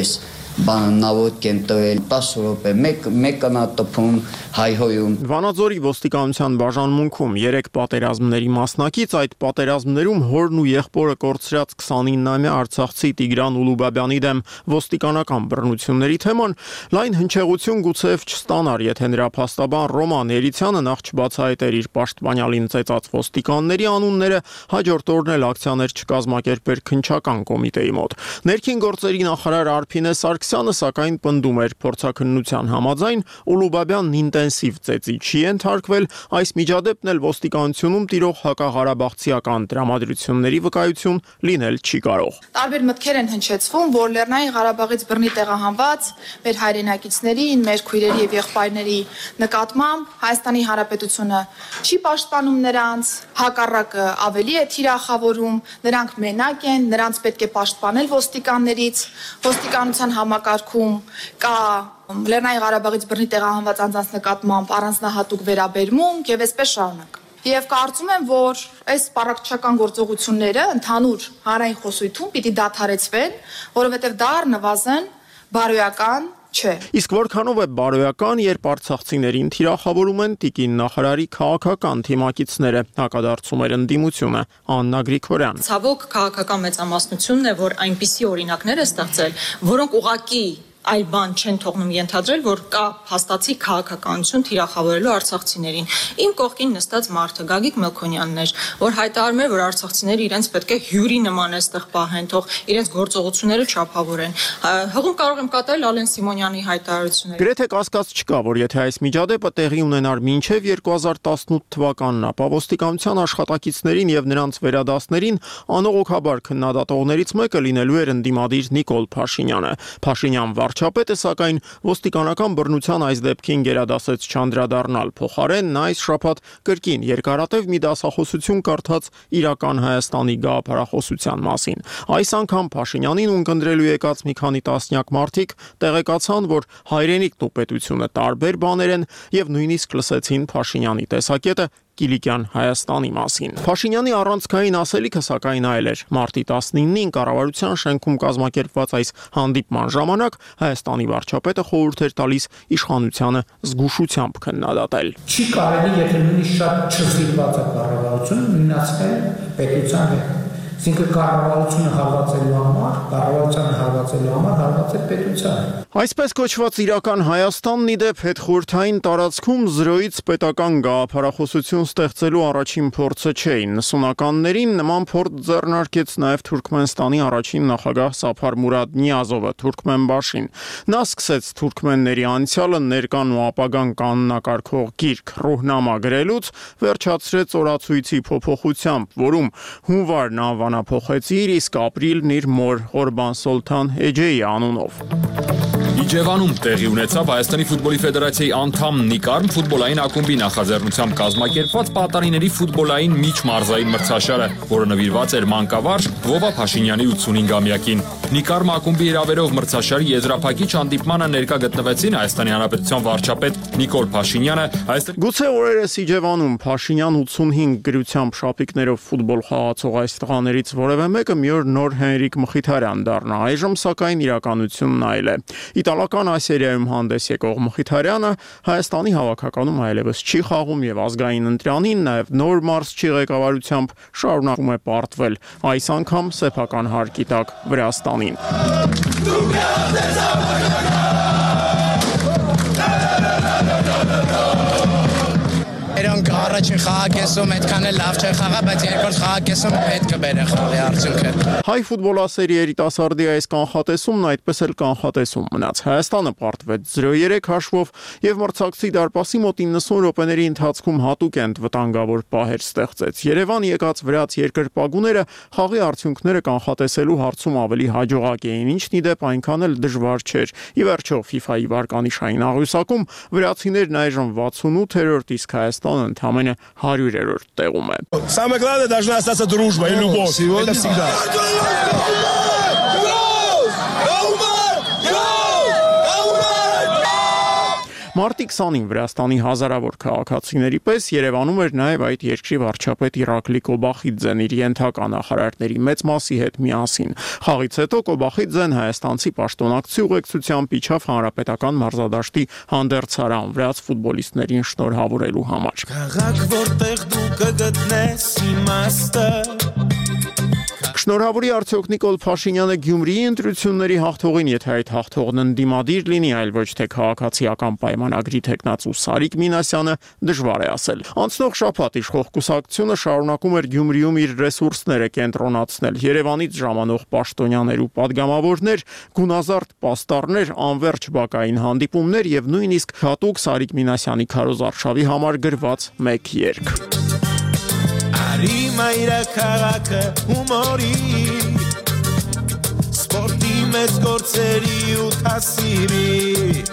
[SPEAKER 9] բաննավոտ կեն տվել 10 րոպե մեկ կանատոփում հայհոյում
[SPEAKER 10] Վանաձորի ոստիկանության բաժանմունքում 3 պատերազմների մասնակից այդ պատերազմներում հորն ու եղբորը կորցրած 29-ամյա արցախցի Տիգրան Ուլուբաբյանի դեմ ոստիկանական բռնությունների թեման լայն հնչեղություն գուցեև չստանար, եթե նրա փաստաբան Ռոման Երիցյանը նախ չբացահայտեր իր պաշտպանյալին ծեծած ոստիկանների անունները, հաջորդ օրն էլ ակցիաներ չկազմակերպեր քննչական կոմիտեի մոտ։ Ներքին գործերի նախարար Արփինե Սարգսյանը սակայն պնդում էր փորձաքննության համաձայն Ուլուբաբյանն ինտենսիվ ծեծի չի ենթարկվել, այս միջադեպն էլ ոստիկանությունում տիրող հակաղարաբաղցիական տրամադրությունների վկայություն լինել չի կարող։
[SPEAKER 16] Տարբեր մտքեր են հնչեցվում, որ Լեռնային Ղարաբաղից բռնի տեղահանված մեր հայրենակիցներին, մեր քույրերի եւ եղբայրների նկատմամբ Հայաստանի Հանրապետությունը չի պաշտպանում նրանց, հակառակը ավելի է թիրախավորում, նրանք մենակ են, նրանց պետք է պաշտպանել ոստիկաններից, ոստիկանության համակարգում կա Լեռնային Ղարաբաղից բռնի տեղահանված անձանց նկատմամբ առանձնահատուկ վերաբերմունք եւ այսպես շարունակ։ Եվ կարծում եմ, որ այս պարակչական գործողությունները ընդհանուր հանրային խոսույթում պիտի դադարեցվեն, որովհետև դա առնվազն բարոյական չէ։
[SPEAKER 10] Իսկ որքանով է բարոյական, երբ արցախցիներին թիրախավորում են տիկին նախարարի քաղաքական թիմակիցները, հակադարձում էր ընդդիմությունը Աննա Գրիգորյան։
[SPEAKER 17] Ցավոք քաղաքական մեծամասնությունն է, որ այնպիսի օրինակներ է ստեղծել, որոնք ուղղակի այլ բան չեն թողնում ենթադրել, որ կա հաստատի քաղաքականություն թիրախավորելու արցախցիներին։ Իմ կողքին նստած մարդը Գագիկ Մելքոնյանն էր, որ հայտարարում էր, որ արցախցիները իրենց պետք է հյուրի նման այստեղ պահեն, թող իրենց գործողությունները չափավորեն։ Հղում կարող եմ կատարել Ալեն Սիմոնյանի հայտարարությունները։
[SPEAKER 10] Գրեթե կասկած չկա, որ եթե այս միջադեպը տեղի ունենար մինչև 2018 թվականն, ապա ոստիկանության աշխատակիցներին եւ նրանց վերադասներին անողոքաբար քննադատողներից մեկը լինելու էր ընդդիմադիր Նիկոլ Փաշինյանը։ Փաշինյան վարչապետը սակայն ոստիկանական բռնության այս դեպքին գերադասեց չանդրադառնալ, փոխարեն նա այս շաբաթ կրկին երկարատև մի դասախոսություն կարդաց իրական Հայաստանի գաղափարախոսության մասին։ Այս անգամ Փաշինյանին ունկնդրելու եկած մի քանի տասնյակ մարդիկ տեղեկացան, որ հայրենիքն ու պետությունը տարբեր բաներ են եւ նույնիսկ լսեցին Փաշինյանի տեսակետը Կիլիկյան Հայաստանի մասին։ Փաշինյանի առանցքային ասելիքը սակայն այլ էր։ Մարտի 19-ին կառավարության շենքում կազմակերպված այս հանդիպման ժամանակ Հայաստանի վարչապետը խորհուրդ էր տալիս իշխանությանը զգուշությամբ քննադատել։
[SPEAKER 2] Չի կարելի, եթե նույնիսկ շատ չզիջված է կառավարությունը, նույնացնել պետության հետ։ Այսինքն կառավարությունը հարվածելու համար, կառավարությանը հարվածելու համար հարվածել պետությանը։
[SPEAKER 10] Այսպես կոչված իրական Հայաստանն ի դեպ հետխորհրդային տարածքում 0-ից պետական գաղափարախոսություն ստեղծելու առաջին փորձը չէ։ 90-ականներին նման փորձ ձեռնարկեց նաև Թուրքմենստանի առաջին նախագահ Սափար Մուրադ Նիազովը Թուրքմենբաշին։ Նա սկսեց թուրքմենների անցյալը, ներկան ու ապագան կանոնակարգող գիրք Ռուհնամա գրելուց վերջացրեց օրացույցի փոփոխությամբ, որում հունվարն անվանափոխեցիր, իսկ ապրիլն իր մոր Ղորբան Սոլթան Էջեի անունով։
[SPEAKER 18] Իջևանում տեղի ունեցավ Հայաստանի ֆուտբոլի ֆեդերացիայի անդամ Նիկարմ ֆուտբոլային ակումբի նախաձեռնությամբ կազմակերպված պատանիների ֆուտբոլային միջմարզային մրցաշարը, որը նվիրված էր մանկավարժ Վովա Փաշինյանի 85-ամյակին։ Նիկարմ ակումբի հրավերով մրցաշարի եզրափակիչ հանդիպմանը ներկա գտնվեցին Հայաստանի Հանրապետության վարչապետ Նիկոլ Փաշինյանը,
[SPEAKER 10] Գուցե օրերս Իջևանում Փաշինյան 85 գրությամբ շապիկներով ֆուտբոլ խաղացող այս տղաներից որևէ մեկը մի օր նոր Հենրիկ Մխիթարյան դառնա, այժմ սակայն իրականությունն այլ է։ Իտալական Ասերիայում հանդես եկող Մխիթարյանը Հայաստանի հավաքականում այլևս չի խաղում եւ ազգային ընտրանին նաեւ նոր մարզչի ղեկավարությամբ շարունակում է պարտվել, այս անգամ սեփական հարկի տակ Վրաստանին։
[SPEAKER 19] Իրենք առաջին խաղակեսում այդքան էլ լավ չեն խաղա, բայց երկրորդ խաղակեսում պետք է բերեն խաղի արդյունքը։
[SPEAKER 10] Հայ ֆուտբոլասերի երիտասարդի այս կանխատեսումն այդպես էլ կանխատեսում մնաց։ Հայաստանը պարտվեց 0-3 հաշվով եւ մրցակցի դարպասի մոտ 90 րոպեների ընթացքում հատուկ վտանգավոր պահեր ստեղծեց։ Երևան եկած վրաց երկրպագուները խաղի արդյունքները կանխատեսելու հարցում ավելի հաջողակ էին, ինչն ի դեպ այնքան էլ դժվար չէր։ Ի վերջո FIFA-ի վարկանիշային աղյուսակում վրացիներն այժմ 68-րդ, իսկ Հայաստանը ընդամենը 100-րդ տեղում է։
[SPEAKER 20] Самое главное должна остаться дружба и любовь. Это всегда.
[SPEAKER 10] Մարտի 20-ին Վրաստանի հազարավոր քաղաքացիների պես Երևանում էր նաև այդ երկրի վարչապետ Իրակլի Կոբախիձեն իր ենթակա նախարարների մեծ մասի հետ միասին։ Խաղից հետո Կոբախիձեն հայաստանցի պաշտոնակցի ուղեկցությամբ իջավ հանրապետական մարզադաշտի հանդերձարան վրաց ֆուտբոլիստներին շնորհավորելու համար։
[SPEAKER 21] Քաղաք, որտեղ դու կգտնես իմաստը
[SPEAKER 10] Շնորհավորի արդյոք Նիկոլ Փաշինյանը Գյումրիի ընտրությունների հաղթողին, եթե այդ հաղթողն ընդդիմադիր լինի, այլ ոչ թե քաղաքացիական պայմանագրի թեկնածու Սարիկ Մինասյանը, դժվար է ասել։ Անցնող շաբաթ իշխող կուսակցությունը շարունակում էր Գյումրիում իր ռեսուրսները կենտրոնացնել։ Երևանից ժամանող պաշտոնյաներ ու падգամավորներ, գունազարդ պաստառներ, անվերջ բակային հանդիպումներ եւ նույնիսկ հատուկ Սարիկ Մինասյանի քարոզարշավի համար գրված մեկ երգ։
[SPEAKER 21] Արի մայրա քաղաքը հումորի Սպորտի մեծ գործերի ու թասիրի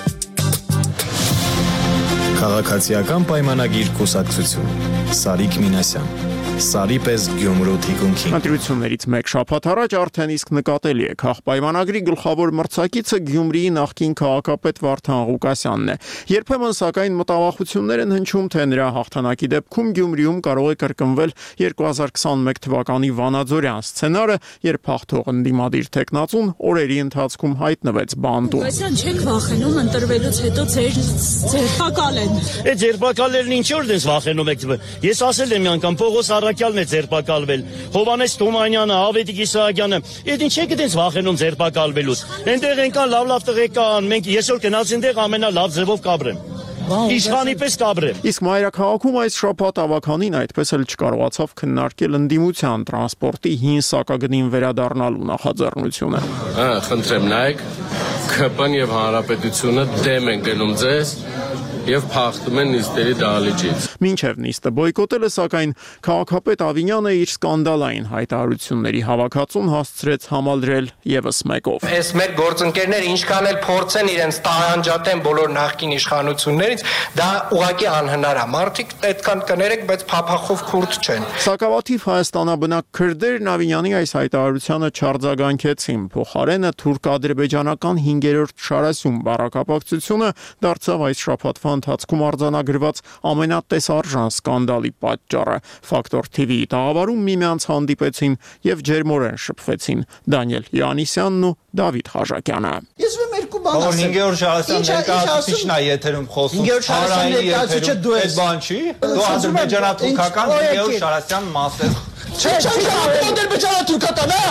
[SPEAKER 22] Քաղաքացիական պայմանագիր կուսակցություն Սարիկ Մինասյան Սարի պես Գյումրու թիկունքին
[SPEAKER 10] Ընտրություններից մեկ շաբաթ առաջ արդեն իսկ նկատելի է քաղաքապայմանագրի գլխավոր մրցակիցը Գյումրիի նախկին քաղաքապետ Վարդան Ղուկասյանն է։ Երբեմն սակայն մտավախություններ են հնչում, թե նրա հաղթանակի դեպքում Գյումրիում կարող է կրկնվել 2021 թվականի Վանաձորյան սցենարը, երբ հաղթող ընդդիմադիր տեխնացուն օրերի ընթացքում հայտնվեց բանտում։
[SPEAKER 23] Ղուկասյան, չեք վախենում ընտրվելուց հետո ձերբակալ են։
[SPEAKER 24] Այդ ձերբակալներն ինչ որ դες վախենում եք։ Ես ասել եմ մի անգամ Պողոս Առաքյալն է ձերբակալվել, Հովանես Թումանյանը, Ավետիք Իսահակյանը, այդ ինչ եք դες վախենում ձերբակալվելուց։ Այնտեղ ենկան լավ տղեկ կան, մենք այսօր գնաց այնտեղ ամենալավ ձևով կաբրեմ։ Իշխանի պես կաբրեմ։
[SPEAKER 10] Իսկ մայրաքաղաքում այս շաբաթ ավականին այդպես էլ չկարողացավ քննարկել ընդդիմության տրանսպորտի հին սակագնին վերադառնալու նախաձեռնությունը։
[SPEAKER 25] Խնդրեմ նայեք, ՔՊ-ն եւ Հանրապետությունը դեմ են գնում ձեզ եւ փախտում են նիստերի դահլիճից։
[SPEAKER 10] Մինչև նիստը բոյկոտելը, սակայն քաղաքապետ Ավինյանը իր սկանդալային հայտարարությունների հավաքածուն հասցրեց համալրել եւս մեկով։
[SPEAKER 26] Այս մեր գործընկերները ինչքան էլ փորձեն իրենց տարանջատեն բոլոր նախկին իշխանություններից, դա ուղղակի անհնար է։ Մարդիկ այդքան կներեք, բայց փափախով քուրդ չեն։
[SPEAKER 10] Սակավաթիվ հայաստանաբնակ քրդերն Ավինյանի այս հայտարարությանը չարձագանքեցին։ Փոխարենը թուրք-ադրբեջանական 5-րդ շարասյուն բառակապակցությունը դարձավ այս շաբաթվա ընթացքում արձանագրված ամենատեսարժան սկանդալի պատճառը։ Ֆակտոր TV-ի տաղավարում միմյանց հանդիպեցին եւ ջերմորեն շփվեցին Դանիել Յանիսյանն ու Դավիթ Խաչակյանը։
[SPEAKER 27] Ես ում երկու բան ասեմ։ 5-րդ շարասյան ներկայացուցիչն է եթերում խոսում։ 5-րդ շարասյան ներկայացուցիչը դու ես։ Այդ բան չի։ Դու ադրբեջանա-թուրքական 5-րդ շարասյան մաս ես։ Չէ, ադրբեջանա-թուրքական է։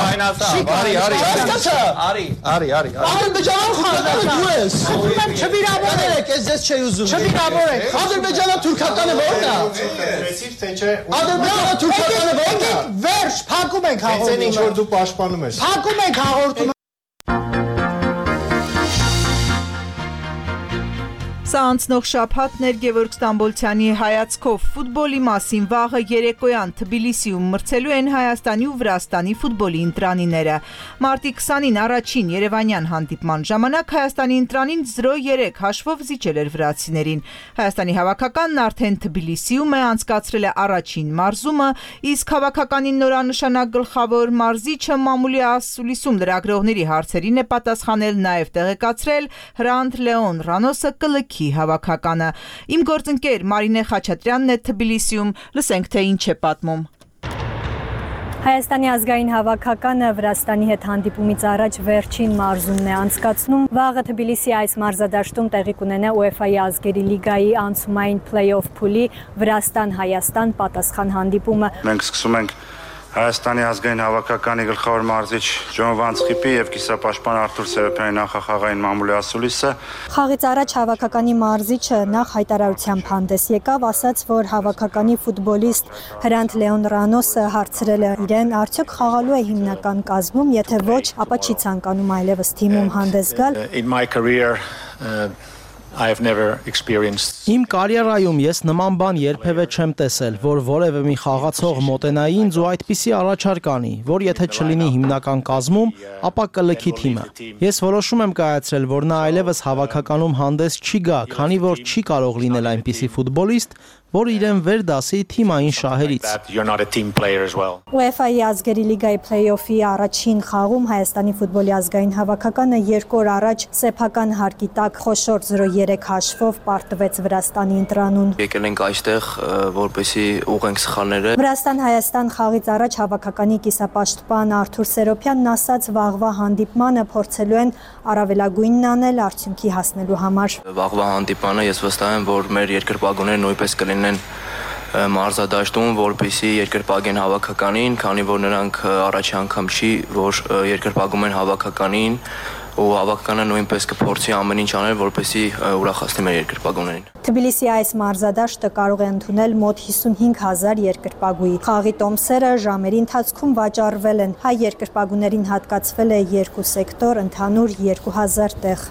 [SPEAKER 27] Արի։ Ադրբեջանա-թուրքականը դու ես։ Չվիրավորեք, ես ձեզ չի ուզում։ Չվիրավորեք։ Ադրբեջանա-թուրքականը ո՞րն է։ Ադրբեջանա-թուրքականը ո՞րն է։ Վերջ, փակում ենք հաղորդումը։ Հենց ինչ որ դու պաշտպանում ես։ Փակում ենք հաղորդումը։
[SPEAKER 1] Սա անցնող շաբաթն էր Գևորգ Ստամբոլցյանի հայացքով ֆուտբոլի մասին վաղը երեկոյան Թբիլիսիում մրցելու են Հայաստանի ու Վրաստանի ֆուտբոլի ընտրանիները։ Մարտի 20-ին առաջին երևանյան հանդիպման ժամանակ Հայաստանի ընտրանին 0-3 հաշվով զիջել էր վրացիներին։ Հայաստանի հավաքականն արդեն Թբիլիսիում է անցկացրել է առաջին մարզումը, իսկ հավաքականին նորանշանակ գլխավոր մարզիչը մամուլի ասուլիսում լրագրողների հարցերին է պատասխանել, նաև տեղեկացրել Հրանտ Լեոն Ռանոսը կլքի հավաքականը։ Իմ գործընկեր Մարինե Խաչատրյանն է Թբիլիսիում, լսենք թե ինչ է պատմում։
[SPEAKER 28] Հայաստանի ազգային հավաքականը Վրաստանի հետ հանդիպումից առաջ վերջին մարզումն է անցկացնում։ Վաղը Թբիլիսի այս մարզադաշտում տեղի կունենա UEFA-ի ազգերի լիգայի անցումային play-off փուլի Վրաստան-Հայաստան պատասխան հանդիպումը։
[SPEAKER 29] Մենք սկսում ենք Հայաստանի ազգային հավաքականի գլխավոր մարզիչ Ջոն Վանցխիպի եւ կիսապաշտպան Արթուր Սերոբյանի նախախաղային մամուլի ասուլիսը։
[SPEAKER 28] Խաղից առաջ հավաքականի մարզիչը նախ հայտարարությամբ հանդես եկավ, ասաց, որ հավաքականի ֆուտբոլիստ Հրանտ Լեոն Ռանոսը հարցրել է իրեն, արդյոք խաղալու է հիմնական կազմում, եթե ոչ, ապա չի ցանկանում այլևս թիմում հանդես գալ։
[SPEAKER 29] In my career I have never experienced.
[SPEAKER 6] Իմ կարիերայում ես նման բան երբևէ չեմ տեսել, որ որևէ մի խաղացող մոտենայի ինձ ու այդպիսի առաջարկ անի, որ եթե չլինի հիմնական կազմում, ապա կլքի թիմը։ Ես որոշում եմ կայացրել, որ նա այլևս հավաքականում հանդես չի գա, քանի որ չի կարող լինել այնպիսի ֆուտբոլիստ, որ իրեն վեր դասի թիմային շահերից։
[SPEAKER 28] UEFA-ի ազգերի լիգայի փլեյօֆի առաջին խաղում Հայաստանի ֆուտբոլի ազգային հավաքականը 2 օր առաջ սեփական հարկի տակ խոշոր 0-3 հաշվով պարտվեց Վրաստանի ընտրանուն։
[SPEAKER 3] Եկել ենք այստեղ, որպեսզի ուղղենք սխալները։
[SPEAKER 28] Վրաստան-Հայաստան խաղից առաջ հավաքականի կիսապաշտպան Արթուր Սերոփյանն ասաց, վաղվա հանդիպմանը փորձելու են առավելագույնն անել արդյունքի հասնելու համար։
[SPEAKER 3] Վաղվա հանդիպանը ես վստահ եմ, որ մեր երկրպագուները նույնպես կլինեն մարզադաշտում, որպեսզի երկրպագեն հավաքականին, քանի որ նրանք առաջի անգամ չի, որ երկրպագում են հավաքականին, ու հավաքականը նույնպես կփորձի ամեն ինչ անել, որպեսզի ուրախացնի մեր երկրպագուներին։
[SPEAKER 28] Թբիլիսի այս մարզադաշտը կարող է ընդունել մոտ 55,000 երկրպագուի։ Խաղի տոմսերը ժամերի ընթացքում վաճառվել են։ Հայ երկրպագուներին հատկացվել է 2 սեկտոր, ընդհանուր 2000 տեղ։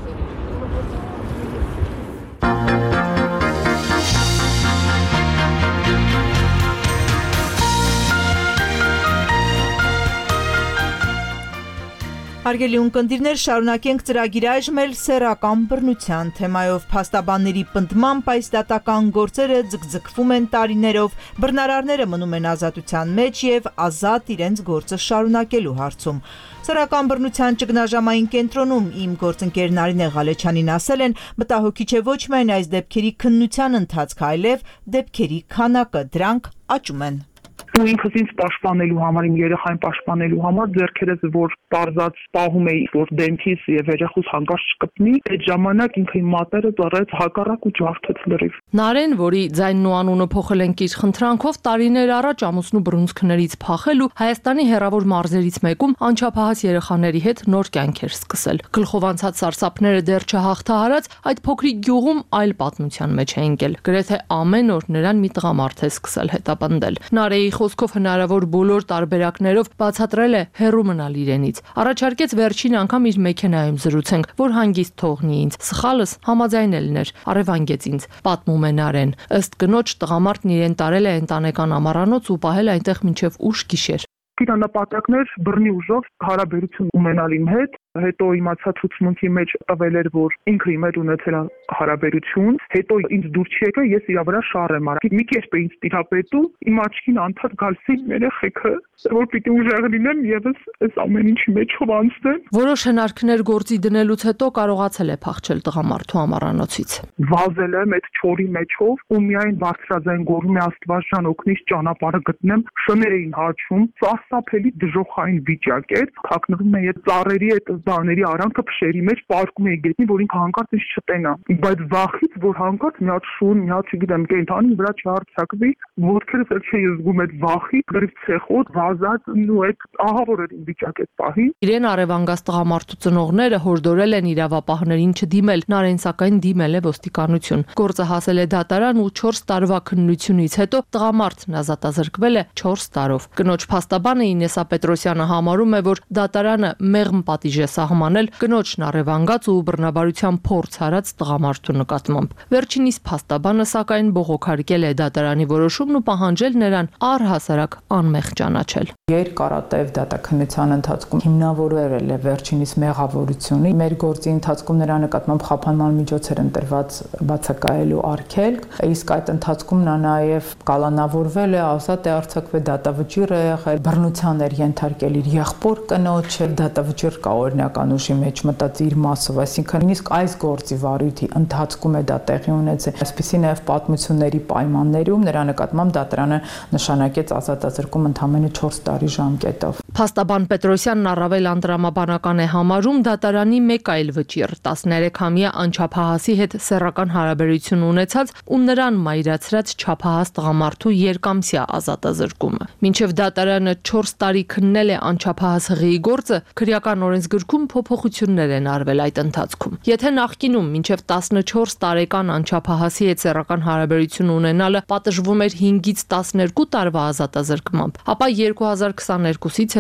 [SPEAKER 1] Հարգելի ունկնդիրներ, շարունակենք ծրագիրը այժմ էլ սեռական բռնության թեմայով փաստաբանների պնդմամբ այս դատական գործերը ձգձգվում են տարիներով, բռնարարները մնում են ազատության մեջ եւ ազատ իրենց գործը շարունակելու հարցում։ Սեռական բռնության ճգնաժամային կենտրոնում իմ գործընկեր Նարինե Ղալեչյանին ասել են, մտահոգիչ է ոչ միայն այս դեպքերի քննության ընթացքը, այլև դեպքերի քանակը, դրանք աճում են։
[SPEAKER 4] Ու ինքս ինձ պաշտպանելու համար, իմ երեխային պաշտպանելու համար ձեռքերս որ տարզած սպահում էի, որ դեմքիս եւ երեխուս հանկարծ չկպնի, այդ ժամանակ ինքը իմ մատերը ծառայեց հակառակ ու ջարդեց լրիվ։
[SPEAKER 5] Նարեն, որի ձայնն ու անունը փոխել են իր խնդրանքով, տարիներ առաջ ամուսնու բռունցքներից փախել ու Հայաստանի հեռավոր մարզերից մեկում անչափահաս երեխաների հետ նոր կյանք էր սկսել։ Գլխով անցած սարսափները դեռ չհաղթահարած, այդ փոքրիկ գյուղում այլ պատմության մեջ է ընկել։ Գրեթե ամեն օր նրան մի տղամարդ է սկսել հետապնդել։ Նարեի խոսքով հնարավոր բոլոր տարբերակներով բացատրել է հեռու մնալ իրենից։ Առաջարկեց վերջին անգամ իր մեքենայում զրուցենք, որ հանգիստ թողնի ինձ։ Սխալս համաձայնելն էր, առևանգեց ինձ, պատմում է Նարեն։ Ըստ կնոջ տղամարդն իրեն տարել է ընտանեկան ամառանոց ու պահել այնտեղ մինչև ուշ գիշեր։
[SPEAKER 4] Իր նպատակներ բռնի ուժով հարաբերություն ունենալ իմ հետ, հետո իմացա ցուցմունքի մեջ տվել էր, որ ինքը իմ հետ ունեցել է հարաբերություն, հետո ինձ դուր չի եկել, ես իր վրա շառ եմ արել։ Մի կերպ է ինձ տիրապետում, իմ աչքին անդադ գալիս էին երեխեքը, որ պիտի ուժեղ լինեմ եւս այս ամեն ինչի մեջով անցնեմ։
[SPEAKER 5] Որոշ հնարքներ գործի դնելուց հետո կարողացել է փախչել տղամարդու ամառանոցից։
[SPEAKER 4] Վազել եմ այդ չորի մեջով ու միայն բարձրաձայն գոռում է Աստված ջան օգնիր ճանապարհը գտնեմ, շներ էին հաչում, սարսափելի դժոխային վիճակ էր, թաքնվում է այդ ծառերի այդ բաների արանքը փշերի մեջ պարկում էի գետնի, որ ինքը հանկարծ ինձ չտենա։ Բայց վախից, որ հանկարծ մի հատ շուն, մի հատ չգիտեմ, կենթանի վրա չհարցակվի, ոտքերս էլ չէի զգում այդ վախի, գրիվ ցեխոտ, վազած ու այդ ահավոր էր վիճակ այդ պահին։
[SPEAKER 5] Իրեն առևանգած տղամարդու ծնողները հորդորել են իրավապահներին չդիմել, Նարեն սակայն դիմել է ոստիկանություն։ Գործը հասել է դատարան ու 4 տարվա քննությունից հետո տղամարդն ազատազրկվել է 4 տարով։ Կնոջ փաստաբանը Ինեսա Պետրոսյանը համարում է, որ դատարանը մեղմ պատիժ է սահմանել կնոջն առևանգած ու բռնաբարության փորձ արած տղամարդու նկատմամբ։ Վերջինիս փաստաբանը սակայն բողոքարկել է դատարանի որոշումն ու պահանջել նրան առհասարակ անմեղ ճանաչել։
[SPEAKER 7] Երկարատև դատաքննության ընթացքում հիմնավորվել է վերջինիս մեղավորությունը։ Մեր գործի ընթացքում նրա նկատմամբ խափանման միջոցեր ընտրված բացակայելու արգելք, իսկ այդ ընթացքում նա նաև կալանավորվել է, ազատ է արձակվել, դատավճիռ է եղել, բռնության էր ենթարկել իր եղբոր կնոջը, դատավճիռ կա օրինական ուժի մեջ մտած իր մասով, այսինքն նույնիսկ այս գործի վարույթի ընթացքում է դա տեղի ունեցել։ Այսպիսի նաև պատմությունների պայմաններում նրա նկատմամբ դատարանը նշանակեց ազատազրկում ընդամենը 4 տարի ժամկետով։
[SPEAKER 5] Փաստաբան Պետրոսյանն առավել անդրամաբանական է համարում դատարանի մեկ այլ վճիռ 13-ամյա անչափահասի հետ սեռական հարաբերություն ունեցած ու նրան մայրացրած չափահաս տղամարդու երկամսյա ազատազրկումը։ Մինչև դատարանը 4 տարի քննել է անչափահաս հղիի գործը, քրեական օրենսգրքում փոփոխություններ են արվել այդ ընթացքում։ Եթե նախկինում մինչև 14 տարեկան անչափահասի հետ սեռական հարաբերություն ունենալը պատժվում էր 5-ից 12 տարվա ազատազրկմամբ, ապա 2022-ից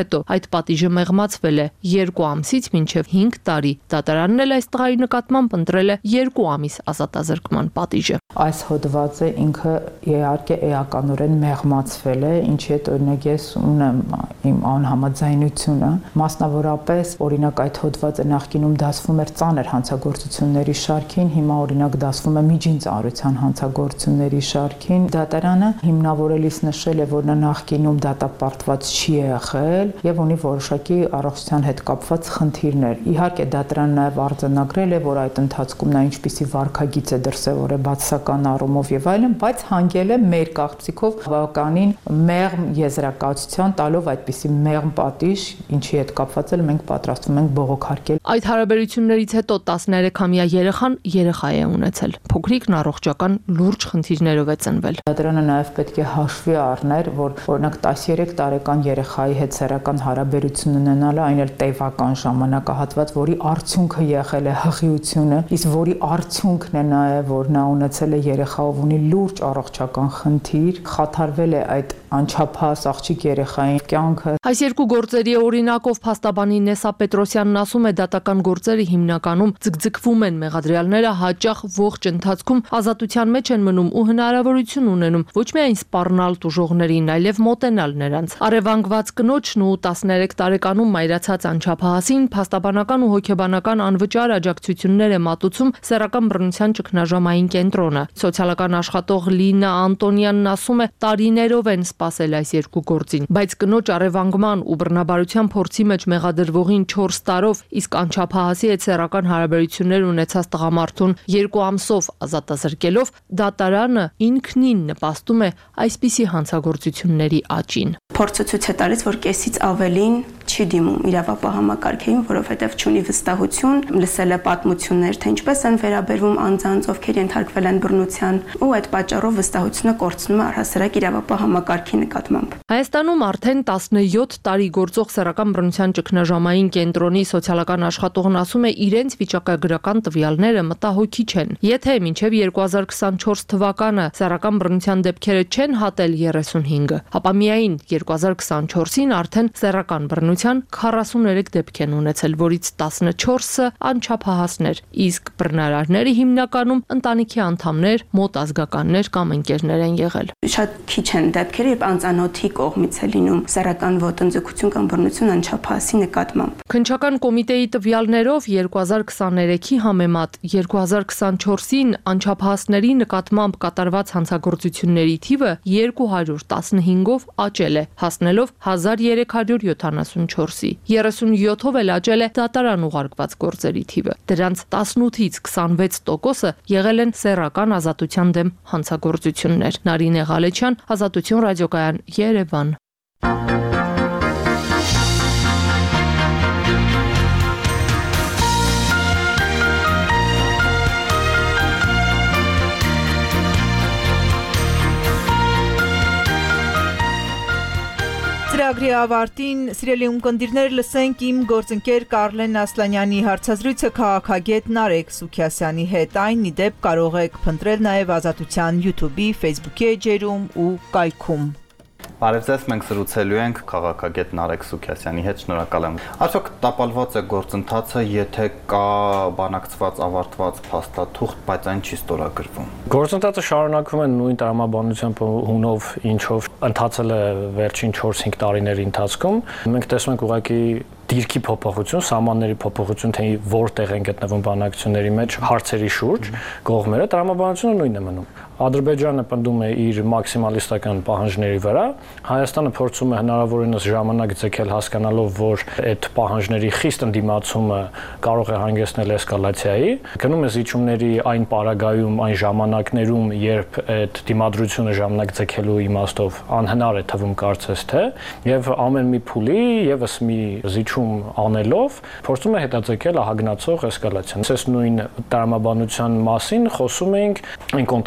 [SPEAKER 5] հետո այդ պատիժը մեղմացվել է 2 ամսից մինչև 5 տարի։ Դատարանն էլ այս տղայի նկատմամբ ընտրել է 2 ամիս ազատազրկման պատիժը։
[SPEAKER 7] Այս հոդվածը ինքը իհարկե էականորեն մեղմացվել է, ինչի հետ օրինակ ես ունեմ իմ անհամաձայնությունը, մասնավորապես օրինակ այդ հոդվածը նախկինում դասվում էր ծանր հանցագործությունների շարքին, հիմա օրինակ դասվում է միջին ծանրության հանցագործությունների շարքին։ Դատարանը հիմնավորելիս նշել է, որ նա նախկինում դատապարտված չի եղել եւ ունի որոշակի առողջության հետ կապված խնդիրներ։ Իհարկե դատարանն նաեւ արձանագրել է, որ այդ ընթացքում նա ինչպիսի վարքագիծ է դրսևորել բացասական առումով եւ այլն, բայց հանգել է մեր կարծիքով բավականին մեղմ եզրակացության տալով այդպիսի մեղմ պատիժ, ինչի հետ կապված էլ մենք պատրաստվում ենք բողոքարկել։
[SPEAKER 5] Այդ հարաբերություններից հետո 13-ամյա երեխան երեխա է ունեցել։ Փոքրիկն առողջական լուրջ խնդիրներով է ծնվել։
[SPEAKER 7] Դատարանը նաև պետք է հաշվի առներ, որ օրինակ 13 տարեկան երեխայի հետ սեռական հարաբերություն ունենալը այն էլ տևական ժամանակահատված, որի արդյունքը եղել է հղիությունը, իսկ որի արդյունքն է նաև, որ նա ունեցել է երեխա, ով ունի լուրջ առողջական խնդիր, խաթարվել է այդ անչափահաս աղջիկ երեխայի կյանքը։
[SPEAKER 5] Այս երկու գործերի օրինակով փաստաբանի Նեսա Պետրոսյանն ասում է, դատական գործերը հիմնականում ձգձգվում են, մեղադրյալները հաճախ ողջ ընթացքում ազատության մեջ են մնում ու հնարավորություն ունենում ոչ միայն սպառնալ տուժողներին, այլև մոտենալ նրանց։ Առևանգված կնոջն ու 13 տարեկանում մայրացած անչափահասին փաստաբանական ու հոգեբանական անվճար աջակցություններ է մատուցում Սեռական բռնության ճգնաժամային կենտրոնը։ Սոցիալական աշխատող Լինա Անտոնյանն ասում է, տարիներով են սպասել այս երկու գործին, բայց կնոջ առևանգման ու բռնաբարության փորձի մեջ մեղադրվողին 4 տարով, իսկ անչափահասի հետ սեռական հարաբերություններ ունեցած տղամարդուն 2 ամսով ազատազրկելով, դատարանը ինքնին նպաստում է այսպիսի հանցագործությունների աճին։
[SPEAKER 8] Փորձը ցույց է տալիս, որ կեսից ավելին չի դիմում իրավապահ համակարգերին, որովհետև չունի վստահություն, լսել է պատմություններ, թե ինչպես են վերաբերվում անձանց, ովքեր ենթարկվել են բռնության, ու այդ պատճառով վստահությունը կորցնում է առհասարակ իրավապահ համակարգի նկատմամբ։
[SPEAKER 5] Հայաստանում արդեն 17 տարի գործող Սեռական բռնության ճգնաժամային կենտրոնի սոցիալական աշխատողն ասում է, իրենց վիճակագրական տվյալները մտահոգիչ են։ Եթե մինչև 2024 թվականը Սեռական բռնության դեպքերը չեն հատել 35, ապա միայն 2024-ին արդեն սեռական բռնության 43 դեպք են ունեցել, որից 14-ը անչափահասներ, իսկ բռնարարները հիմնականում ընտանիքի անդամներ, մոտ ազգականներ կամ ընկերներ են եղել։
[SPEAKER 8] Շատ քիչ են դեպքերը, երբ անծանոթի կողմից է լինում սեռական ոտնձգություն կամ բռնություն անչափահասի նկատմամբ։
[SPEAKER 5] Քննչական կոմիտեի տվյալներով 2023-ի համեմատ 2024-ին անչափահասների նկատմամբ կատարված հանցագործությունների թիվը 215-ով աճել է, հասնելով 1374-ի։ 37-ով էլ աճել է դատարան ուղարկված գործերի թիվը։ Դրանց 18-ից 26%-ը եղել են սեռական ազատության դեմ հանցագործություններ։ Նարինե Ղալեչյան, Ազատություն ռադիոկայան, Երևան։
[SPEAKER 1] Ծրագրի ավարտին, սիրելի ունկնդիրներ, լսենք իմ գործընկեր Կարլեն Ասլանյանի հարցազրույցը քաղաքագետ Նարեկ Սուքիասյանի հետ։ Այն ի դեպ կարող եք փնտրել նաև Ազատության YouTube-ի, Facebook-ի էջերում ու կայքում։
[SPEAKER 9] Բարև ձեզ, մենք զրուցելու ենք քաղաքագետ Նարեկ Սուքիասյանի հետ, շնորհակալ եմ։ Արդյոք տապալված է գործընթացը, եթե կա բանակցված, ավարտված փաստաթուղթ, բայց այն չի ստորագրվում։
[SPEAKER 11] Գործընթացը շարունակվում է նույն տրամաբանությամբ հունով, ինչով ընթացել է վերջին 4-5 տարիների ընթացքում։ Մենք տեսնում ենք ուղղակի դիրքի փոփոխություն, սահմանների փոփոխություն, թե որտեղ են գտնվում բանակցությունների մեջ հարցերի շուրջ, կողմերը տրամաբանությունը նույնն է մնում։ Ադրբեջանը պնդում է իր մաքսիմալիստական պահանջների վրա, Հայաստանը փորձում է հնարավորինս ժամանակ ձգել հասկանալով, որ այդ պահանջների խիստ ընդդիմացումը կարող է հանգեցնել էսկալացիայի, գնում է զիջումների այն պարագայում, այն ժամանակներում, երբ այդ դիմադրությունը ժամանակ ձգելու իմաստով անհնար է թվում կարծես թե, եւ ամեն մի փուլի եւս մի զիջում անելով փորձում է հետաձգել ահագնացող էսկալացիան։ Այս նույն տրամաբանության մասին խոսում էինք այն կոնտեքստում, երբ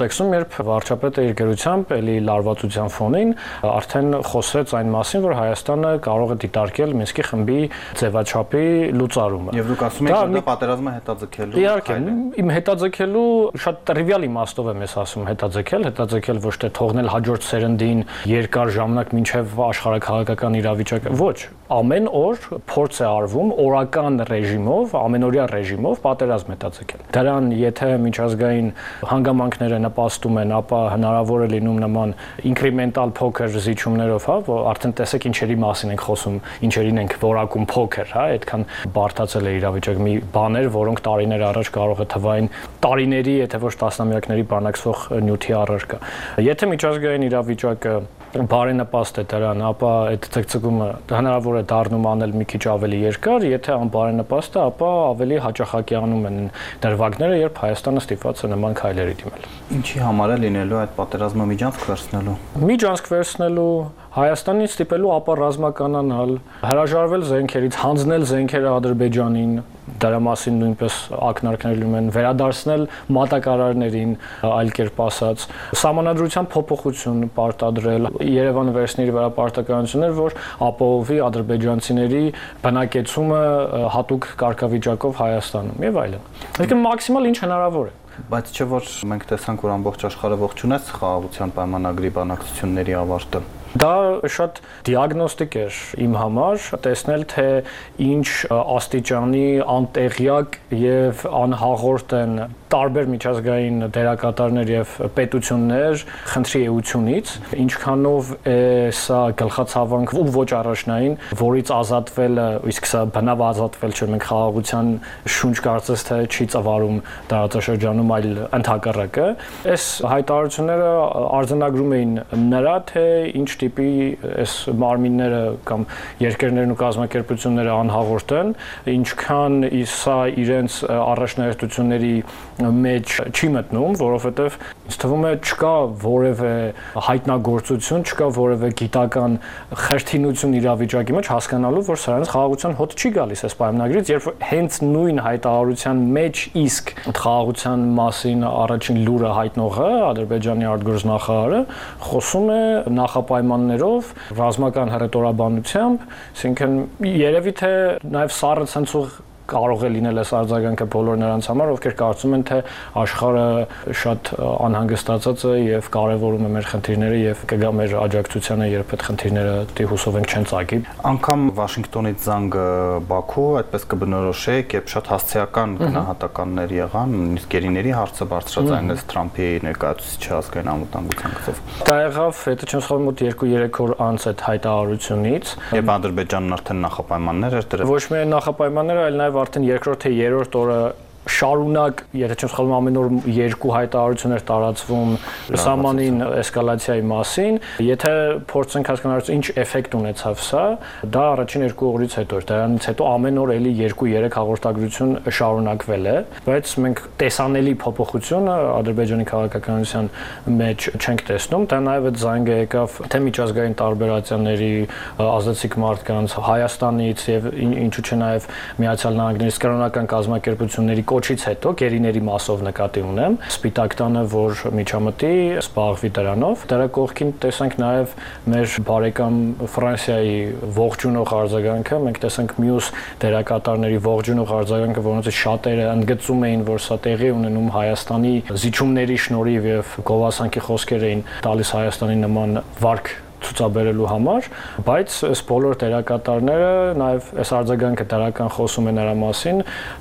[SPEAKER 11] երբ վարչապետը իր գրությամբ էլի լարվածության ֆոնին արդեն խոսեց այն մասին, որ Հայաստանը կարող է դիտարկել Մինսկի խմբի ձևաչափի լուծարումը։
[SPEAKER 9] Եվ դուք ասում եք, որ դա պատերազմը հետաձգելու։
[SPEAKER 11] Իհարկե, իմ հետաձգելու շատ տրիվիալ իմաստով եմ ես ասում հետաձգել ոչ թե թողնել հաջորդ սերնդին երկար ժամանակ մինչև աշխարհաքաղաքական իրավիճակը, ոչ, ամեն օր փորձ է արվում օրական ռեժիմով, ամենօրյա ռեժիմով պատերազմ հետաձգել։ Դրան եթե միջազգային հանգամանքները նպաստում են, ապա հնարավոր է լինում նման ինկրեմենտալ փոքր զիջումներով, հա, որ արդեն տեսեք ինչերի մասին ենք խոսում, ինչերին ենք որակում փոքր, հա, այդքան բարդացել է իրավիճակը, մի բաներ, որոնք տարիներ առաջ կարող է թվային տարիների, եթե ոչ տասնամյակների բանակցվող նյութի առարկա։ Եթե միջազգային իրավիճակը բարենպաստ է դրան, ապա այդ ցկցկումը հնարավոր է դառնում անել մի քիչ ավելի երկար, եթե անբարենպաստ է, ապա ավելի հաճախակյանում են դրվագները, երբ Հայաստանը ստիպված է նման քայլերի դիմել։
[SPEAKER 9] Ինչի համար է լինելու այդ պատերազմը միջանցք վերցնելու։
[SPEAKER 11] Միջանցք վերցնելու, Հայաստանին ստիպելու ապա ռազմականանալ, հրաժարվել զենքերից, հանձնել զենքերը Ադրբեջանին, դրա մասին նույնպես ակնարկներ լինում են, վերադարձնել մատակարարներին, այլ կերպ ասած, սահմանադրության փոփոխություն պարտադրել, Երևանը վերցնի իր վրա պարտականություններ, որ ապահովի ադրբեջանցիների բնակեցումը հատուկ կարգավիճակով Հայաստանում եւ այլն։ Այսինքն մաքսիմալ ինչ հնարավոր է։
[SPEAKER 9] Բայց չէ որ մենք տեսանք, որ ամբողջ աշխարհը ողջունեց խաղաղության պայմանագրի բանակցությունների ավարտը։
[SPEAKER 11] Դա շատ դիագնոստիկ էր իմ համար տեսնել, թե ինչ աստիճանի անտեղյակ եւ անհաղորդ են տարբեր միջազգային դերակատարներ եւ պետություններ խնդրի էությունից, ինչքանով է սա գլխացավանք ու ոչ առաջնային, որից ազատվելը, իսկ սա բնավ ազատվել չէ, մենք խաղաղության շունչ կարծես թե չի ծավալում տարածաշրջանում, այլ ընդհակառակը։ Այս հայտարարությունները արձանագրում էին նրա, թե ինչ տիպի այս մարմինները կամ երկրներն ու կազմակերպությունները անհաղորդ են, ինչքան սա իրենց առաջնահերթությունների մեջ չի մտնում, որովհետև ինձ թվում է չկա որևէ հայտնագործություն, չկա որևէ գիտական խրթինություն իրավիճակի մեջ հասկանալու, որ սրանց խաղաղության հոտ չի գալիս այս պայմանագրից, երբ հենց նույն հայտարարության մեջ իսկ խաղաղության մասին առաջին լուրը հայտնողը, Ադրբեջանի արտգործնախարարը, խոսում է նախապայմաններով, ռազմական հռետորաբանությամբ, այսինքն երևի թե նաև սառը ցնցող կարող է լինել այս արձագանքը բոլոր նրանց համար, ովքեր կարծում են, թե աշխարհը շատ անհանգստացած է եւ կարեւորում է մեր խնդիրները եւ կգա մեր աջակցությանը, երբ այդ խնդիրները դի հուսով ենք չեն ծագի։
[SPEAKER 9] Անկամ Վաշինգտոնից զանգը Բաքու այդպես կբնորոշեք, երբ շատ հասցեական գնահատականներ եղան, նույնիսկ գերիների հարցը բարձրացանեց Թրամփի ներկայացուցիչի ազգային անվտանգության գծով։
[SPEAKER 11] Դա եղավ, եթե չեմ սխալվում, մոտ 2-3 օր անց այդ հայտարարությունից,
[SPEAKER 9] երբ Ադրբեջանն արդեն նախապայմաններ էր դրել։
[SPEAKER 11] Ոչ միայն նախապայմաններ, այլ նաև արդեն երկրորդ թե երրորդ օրը շարունակ, եթե չեմ սխալվում, ամեն օր երկու հայտարարություններ տարածվում սահմանին էսկալացիայի մասին, եթե փորձենք հասկանալ ինչ էֆեկտ ունեցավ սա, դա առաջին 2 օրից հետո էր, դրանից հետո ամեն օր էլի 2-3 հաղորդագրություն շարունակվել է, բայց մենք տեսանելի փոփոխություն Ադրբեջանի քաղաքականության մեջ չենք տեսնում, դա նաև այդ զանգը եկավ թե միջազգային տարբերացիաների ազդեցիկ մարդկանց Հայաստանից եւ ինչու՞ չէ նաև Միացյալ Նահանգներից կրոնական կազմակերպությունների կոչից հետո գերիների մասով նկատի ունեմ սպիտակ տանը, որ միջամտի զբաղվի դրանով, դրա կողքին տեսանք նաև մեր բարեկամ Ֆրանսիայի ողջունող արձագանքը, մենք տեսանք մյուս դերակատարների ողջունող արձագանքը, որոնցից շատերը ընդգծում էին, որ սա տեղի ունենում Հայաստանի զիջումների շնորհիվ եւ գովասանքի խոսքեր էին տալիս Հայաստանի նման վարք ցուցաբերելու համար, բայց այս բոլոր դերակատարները նաև այս արձագանքը դրական խոսում է նրա մասին,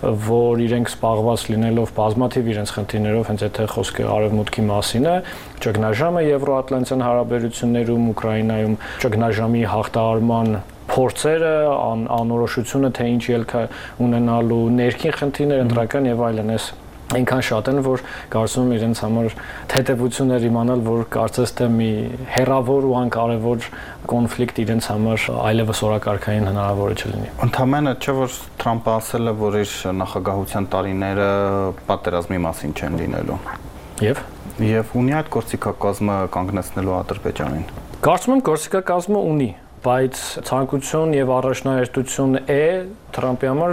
[SPEAKER 11] որ իրենք զբաղված լինելով բազմաթիվ իրենց խնդիրներով, հենց եթե խոսքը արևմուտքի մասին է, ճգնաժամը Եվրոատլանտյան հարաբերություններում, Ուկրաինայում, ճգնաժամի հաղթահարման փորձերը, անորոշությունը, թե ինչ ելք ունենալու, ներքին խնդիրներ, ընտրական եւ այլն, այնքան շատ են, որ կարծում եմ իրենց համար թեթևություններ իմանալ, որ կարծես թե մի հերավոր ու անկարևոր կոնֆլիկտ իրենց համար այլևս օրակարգային հնարավոր չլինի։
[SPEAKER 9] Ընդհանրապես չէ որ Թրամփը ասել է, որ իր նախագահության տարիները պատերազմի մասին չեն լինելու։ Եվ ունի այդ գործիքակազմը կանգնեցնելու Ադրբեջանին։
[SPEAKER 11] Կարծում եմ գործիքակազմը ունի, բայց ցանկություն եւ առաջնահերթություն է Թրամփի համար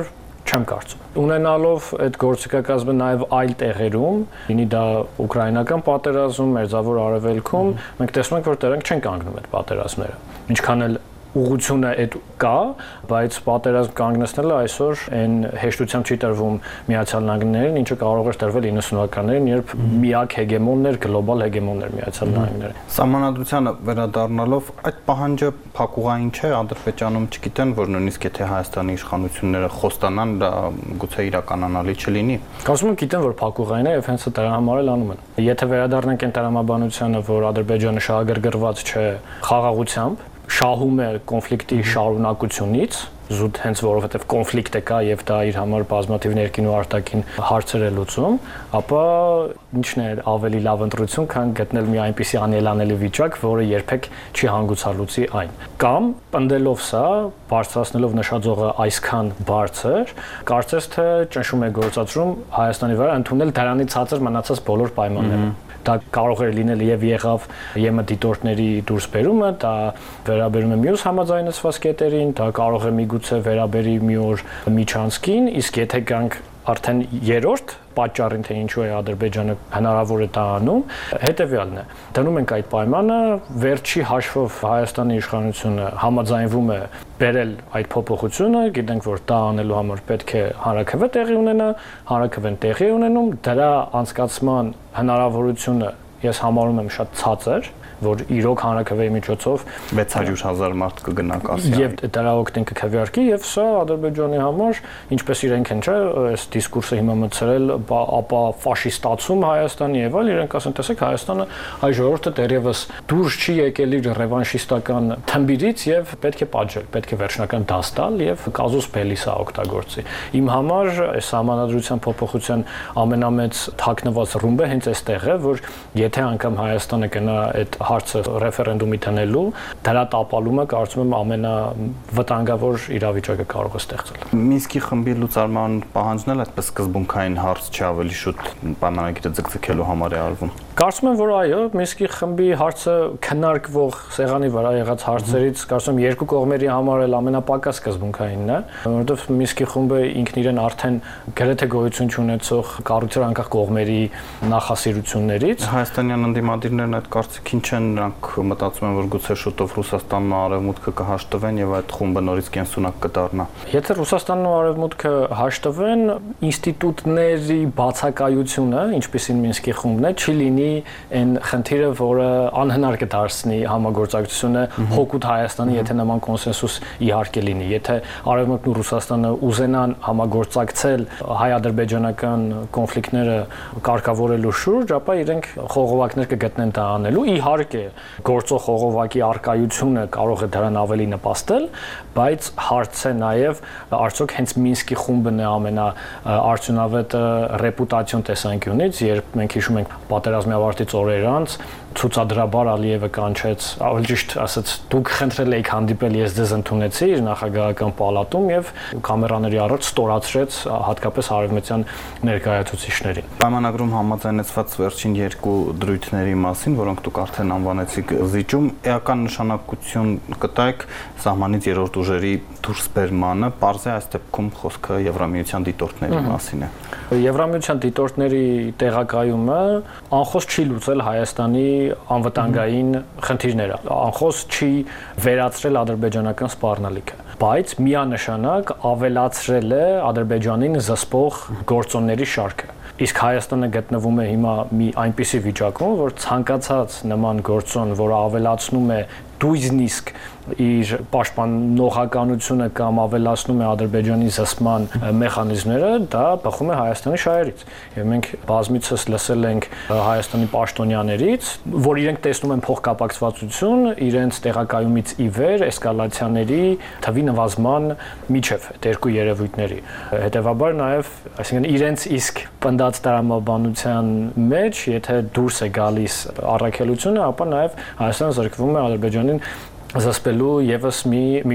[SPEAKER 11] Չեմ կարծում։ Ունենալով այդ գործիքակազմը նաև այլ տեղերում, լինի դա ուկրաինական պատերազմ, Մերձավոր Արևելքում, մենք տեսնում ենք, որ դրանք չեն կանգնում այդ պատերազմները։ Ինչքան էլ ուղղությունը այդ կա, բայց պատերազմ կանգնեցնելը այսօր այն հեշտությամբ չի տրվում Միացյալ Նահանգներին, ինչը կարող էր տրվել 90-ականներին, երբ միակ հեգեմոններ, գլոբալ հեգեմոններ Միացյալ Նահանգները։
[SPEAKER 9] Սահմանադրությանը վերադառնալով, այդ պահանջը փակուղային չէ, Ադրբեջանում չգիտեն, որ նույնիսկ եթե Հայաստանի իշխանությունները խոստանան, դա գուցե իրականանալի չլինի։
[SPEAKER 11] Կարծում եմ գիտեն, որ փակուղային է եւ հենց դրա համար էլ անում են։ Եթե վերադառնանք այն տրամաբանությանը, որ Ադրբեջանը շահագրգռված չէ խաղաղությամբ, շահում է կոնֆլիկտի շարունակությունից, զուտ հենց որովհետև կոնֆլիկտ է կա եւ դա իր համար բազմաթիվ ներքին ու արտաքին հարցեր է լուծում, ապա ինչն է ավելի լավ ընտրություն, քան գտնել մի այնպիսի անելանելի վիճակ, որը երբեք չի հանգուցալուծի այն։ Կամ պնդելով սա, բարձրացնելով նշաձողը այսքան բարձր, կարծես թե ճնշում է գործադրում Հայաստանի վրա ընդունել դրանից ցածր մնացած բոլոր պայմանները։ Դա կարող է լինել եւ եղավ ԵՄ դիտորդների դուրսբերումը, դա վերաբերում է մյուս համաձայնեցված կետերին, դա կարող է միգուցե վերաբերի մի օր միջանցքին, իսկ եթե գանք արդեն երրորդ պատճառին, թե ինչու է Ադրբեջանը հնարավոր է դա անում, հետեւյալն է։ Դնում ենք այդ պայմանը, վերջի հաշվով Հայաստանի իշխանությունը համաձայնվում է բերել այդ փոփոխությունը, գիտենք, որ դա անելու համար պետք է հանրաքվե տեղի ունենա, հանրաքվեն տեղի ունենում, դրա անցկացման հնարավորությունը ես համարում եմ շատ ցածր, որ իրոք հանրաքվեի միջոցով
[SPEAKER 9] 600,000 մարդ կգնա կասի։
[SPEAKER 11] Եվ դրա օգտին կքվեարկի եւ սա Ադրբեջանի համար, ինչպես իրենք են, չէ, այս դիսկուրսը հիմա մտցրել, ապա ֆաշիստացում Հայաստանի եւ այլ, իրենք ասեն, տեսեք, Հայաստանը այ ժողովուրդը դեռևս դուրս չի եկել իր ռևանշիստական թմբիրից եւ պետք է պատժել, պետք է վերջնական դաս տալ եւ կազուս բելիսա օգտագործի։ Իմ համար այս համանadrության փոփոխության ամենամեծ թաքնված ռումբը հենց այստեղ է, որ եթե անգամ Հայաստանը գնա այդ հարցը ռեֆերենդումի տնելու, դրա տապալումը կարծում եմ ամենավտանգավոր իրավիճակը կարող է ստեղծել։
[SPEAKER 9] Մինսկի խմբի լուծարման պահանջն էլ այդպես սկզբունքային հարց չի, ավելի շուտ պայմանագիրը ձգձգելու համար է արվում։
[SPEAKER 11] Կարծում եմ, որ այո, Մինսկի խմբի հարցը քննարկվող սեղանի վրա եղած հարցերից կարծում եմ երկու կողմերի համար էլ ամենապակաս սկզբունքայինն է, որովհետև Մինսկի խումբը ինքն իրեն արդեն գրեթե գոյություն չունեցող կառույցը անկախ կողմերի նախասիրություններից։
[SPEAKER 9] Հայաստանյան ընդդիմադիրներն այդ կարծիքին չեն, նրանք մտածում են, որ գուցե շուտով Ռուսաստանն ու Արևմուտքը կհաշտվեն եւ այդ խումբը նորից կենսունակ կդառնա։
[SPEAKER 11] Եթե Ռուսաստանն ու Արևմուտքը հաշտվեն, ինստիտուտների բացակայությունը, ինչպիսին Մինսկի խումբն է, չի լինի այն խնդիրը, որը անհնար կդարձնի համագործակցությունը հօգուտ Հայաստանի, եթե նման կոնսենսուս իհարկե լինի։ Եթե Արևմուտքն ու Ռուսաստանը ուզենան համագործակցել հայ-ադրբեջանական կոնֆլիկտները կարգավորելու շուրջ, ապա իրենք խողովակներ կգտնեն դա անելու։ Իհարկե, գործող խողովակի արկայությունը կարող է դրան ավելի նպաստել, բայց հարց է նաև արդյոք հենց Մինսկի խումբն է ամենաարդյունավետը ռեպուտացիոն տեսանկյունից, երբ մենք հիշում ենք պատերազմի ավարտից օրեր անց ցուցադրաբար Ալիևը կանչեց, ավելի ճիշտ ասած, դուք խնդրել եք հանդիպել, ես ձեզ ընդունեցի իր նախագահական պալատում եւ կամերաների առաջ ստորացրեց հատկապես արևմտյան ներկայացուցիչներին։
[SPEAKER 9] Պայմանագրում համաձայնեցված վերջին երկու դրույթների մասին, որոնք դուք արդեն անվանեցիք զիջում, էական նշանակություն կտայք սահմանից երրորդ ուժերի դուրսբերմանը, պարզ է այս դեպքում խոսքը Եվրամիության դիտորդների մասին է։
[SPEAKER 11] Եվրամիության դիտորդների տեղակայումը անխոս չի լուծել Հայաստանի անվտանգային խնդիրները, անխոս չի վերացրել ադրբեջանական սպառնալիքը, բայց միանշանակ ավելացրել է Ադրբեջանին զսպող գործոնների շարքը։ Իսկ Հայաստանը գտնվում է հիմա մի այնպիսի վիճակում, որ ցանկացած նման գործոն, որը ավելացնում է նույնիսկ իր պաշտպանողականությունը կամ ավելացնում է Ադրբեջանի զսպման մեխանիզմները, դա բխում է Հայաստանի շահերից։ Եվ մենք բազմիցս լսել ենք Հայաստանի պաշտոնյաներից, որ իրենք տեսնում են փոխկապակցվածություն իրենց տեղակայումից ի վեր էսկալացիաների թվի նվազման միջև այդ երկու երևույթների։ Հետևաբար նաև, այսինքն իրենց իսկ պնդած տրամաբանության մեջ, եթե դուրս է գալիս առաքելությունը, ապա նաև Հայաստանը զրկվում է Ադրբեջանին զսպելու եւս մի միջոցից։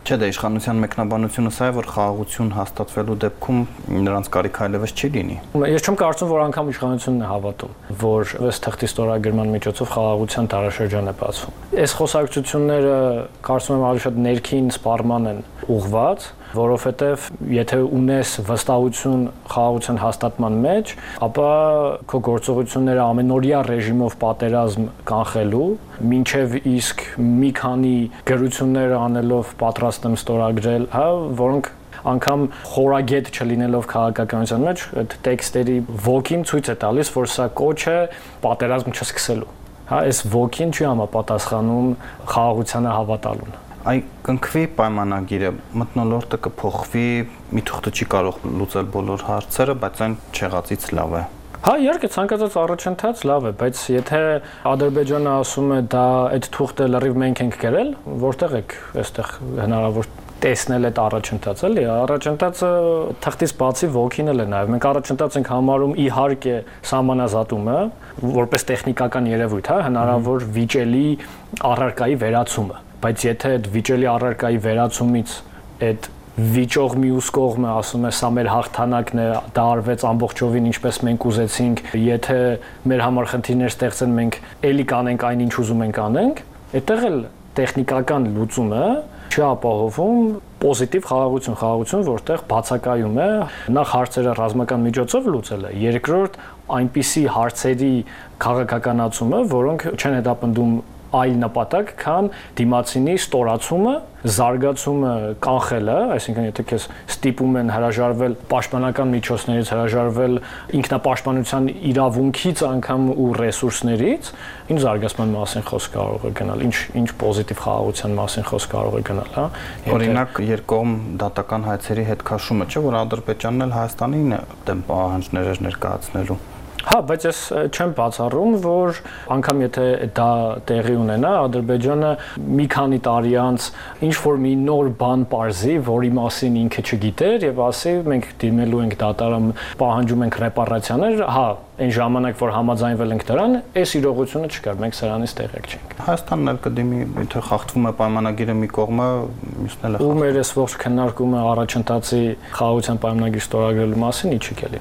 [SPEAKER 9] Չէ, դե իշխանության մեկնաբանությունը սա է, որ խաղաղություն հաստատվելու դեպքում նրանց կարիք այլևս չի լինի։
[SPEAKER 11] Ես չեմ կարծում, որ անգամ իշխանությունն է հավատում, որ ըստ թղթի ստորագրման միջոցով խաղաղության տարաշրջան է բացվում։ Այս խոսակցությունները կարծում եմ ավելի շատ ներքին սպառման են ուղղված, որովհետև եթե ունես վստահություն խաղաղության հաստատման մեջ, ապա քո գործողությունները ամենօրյա ռեժիմով պատերազմ կանխելու, մինչև իսկ մի քանի գրություններ անելով պատրաստ եմ ստորագրել, որոնք անգամ խորագետ չլինելով քաղաքականության մեջ, այդ տեքստերի ոգին ցույց է տալիս, որ սա կոչ է պատերազմ չսկսելու։ Այս ոգին չի համապատասխանում խաղաղությանը հավատալուն։ Այ
[SPEAKER 9] կնքվի պայմանագիրը, մթնոլորտը կփոխվի, մի թուղթը չի կարող լուծել բոլոր հարցերը, բայց այն չեղածից լավ է։
[SPEAKER 11] Իհարկե ցանկացած առաջընթաց լավ է, բայց եթե Ադրբեջանը ասում է դա այդ թուղթը լրիվ մենք ենք գրել, որտեղ եք այստեղ հնարավոր տեսնել այդ առաջընթացը, էլի, առաջընթացը թղթից բացի ոգին էլ է նաև։ Մենք առաջընթաց ենք համարում իհարկե սահմանազատումը, որպես տեխնիկական երևույթ, հնարավոր վիճելի առարկայի վերացումը, բայց եթե այդ վիճելի առարկայի վերացումից այդ վիճող մյուս կողմը ասում է սա մեր հաղթանակն է, դա արվեց ամբողջովին ինչպես մենք ուզեցինք, եթե մեր համար խնդիրներ ստեղծեն, մենք էլի կանենք այն ինչ ուզում ենք անենք, այդտեղ էլ տեխնիկական լուծումը չի ապահովում պոզիտիվ խաղաղություն, որտեղ բացակայում է նախ հարցերը ռազմական միջոցով լուծելը, երկրորդ այնպիսի հարցերի քաղաքականացումը, որոնք չեն հետապնդում այլ նպատակ, քան դիմացինի ստորացումը, զարգացումը կանխելը, այսինքն եթե քեզ ստիպում են հրաժարվել պաշտպանական միջոցներից, հրաժարվել ինքնապաշտպանության իրավունքից անգամ ու ռեսուրսներից, ինչ զարգացման մասին խոսք կարող է գնալ, ինչ պոզիտիվ խաղաղության մասին խոսք կարող է գնալ, հա։
[SPEAKER 9] Օրինակ երկկողմ դատական հայցերի հետ քաշումը, չէ՞ որ Ադրբեջանն էլ Հայաստանին դեմ պահանջներ էր ներկայացնելու։
[SPEAKER 11] Հա, բայց ես չեմ բացառում, որ անգամ եթե դա տեղի ունենա, Ադրբեջանը մի քանի տարի անց ինչ-որ մի նոր բան պարզի, որի մասին ինքը չգիտեր եւ ասի մենք դիմելու ենք դատարան, պահանջում ենք ռեպարացիաներ, հա, այն ժամանակ որ համաձայնվել ենք դրան, այս իրողությունը չկար, մենք սրանից տեղյակ չենք։
[SPEAKER 9] Հայաստանն էլ կդիմի, եթե խախտվում է պայմանագիրը մի կողմը, մյուսն էլ է խախտում։
[SPEAKER 11] Ու մեր այս ողջ քննարկումը առաջընթացի խաղաղության պայմանագիր ստորագրելու մասին իջի կելի։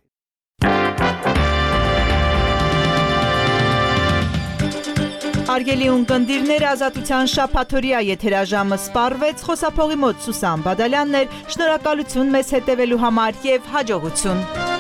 [SPEAKER 1] Հարգելի ունկնդիրներ, Ազատության շաբաթօրյա եթերաժամը սպառվեց, խոսափողի մոտ Սուսան Բադալյանն էր, շնորհակալություն մեզ հետևելու համար եւ հաջողություն։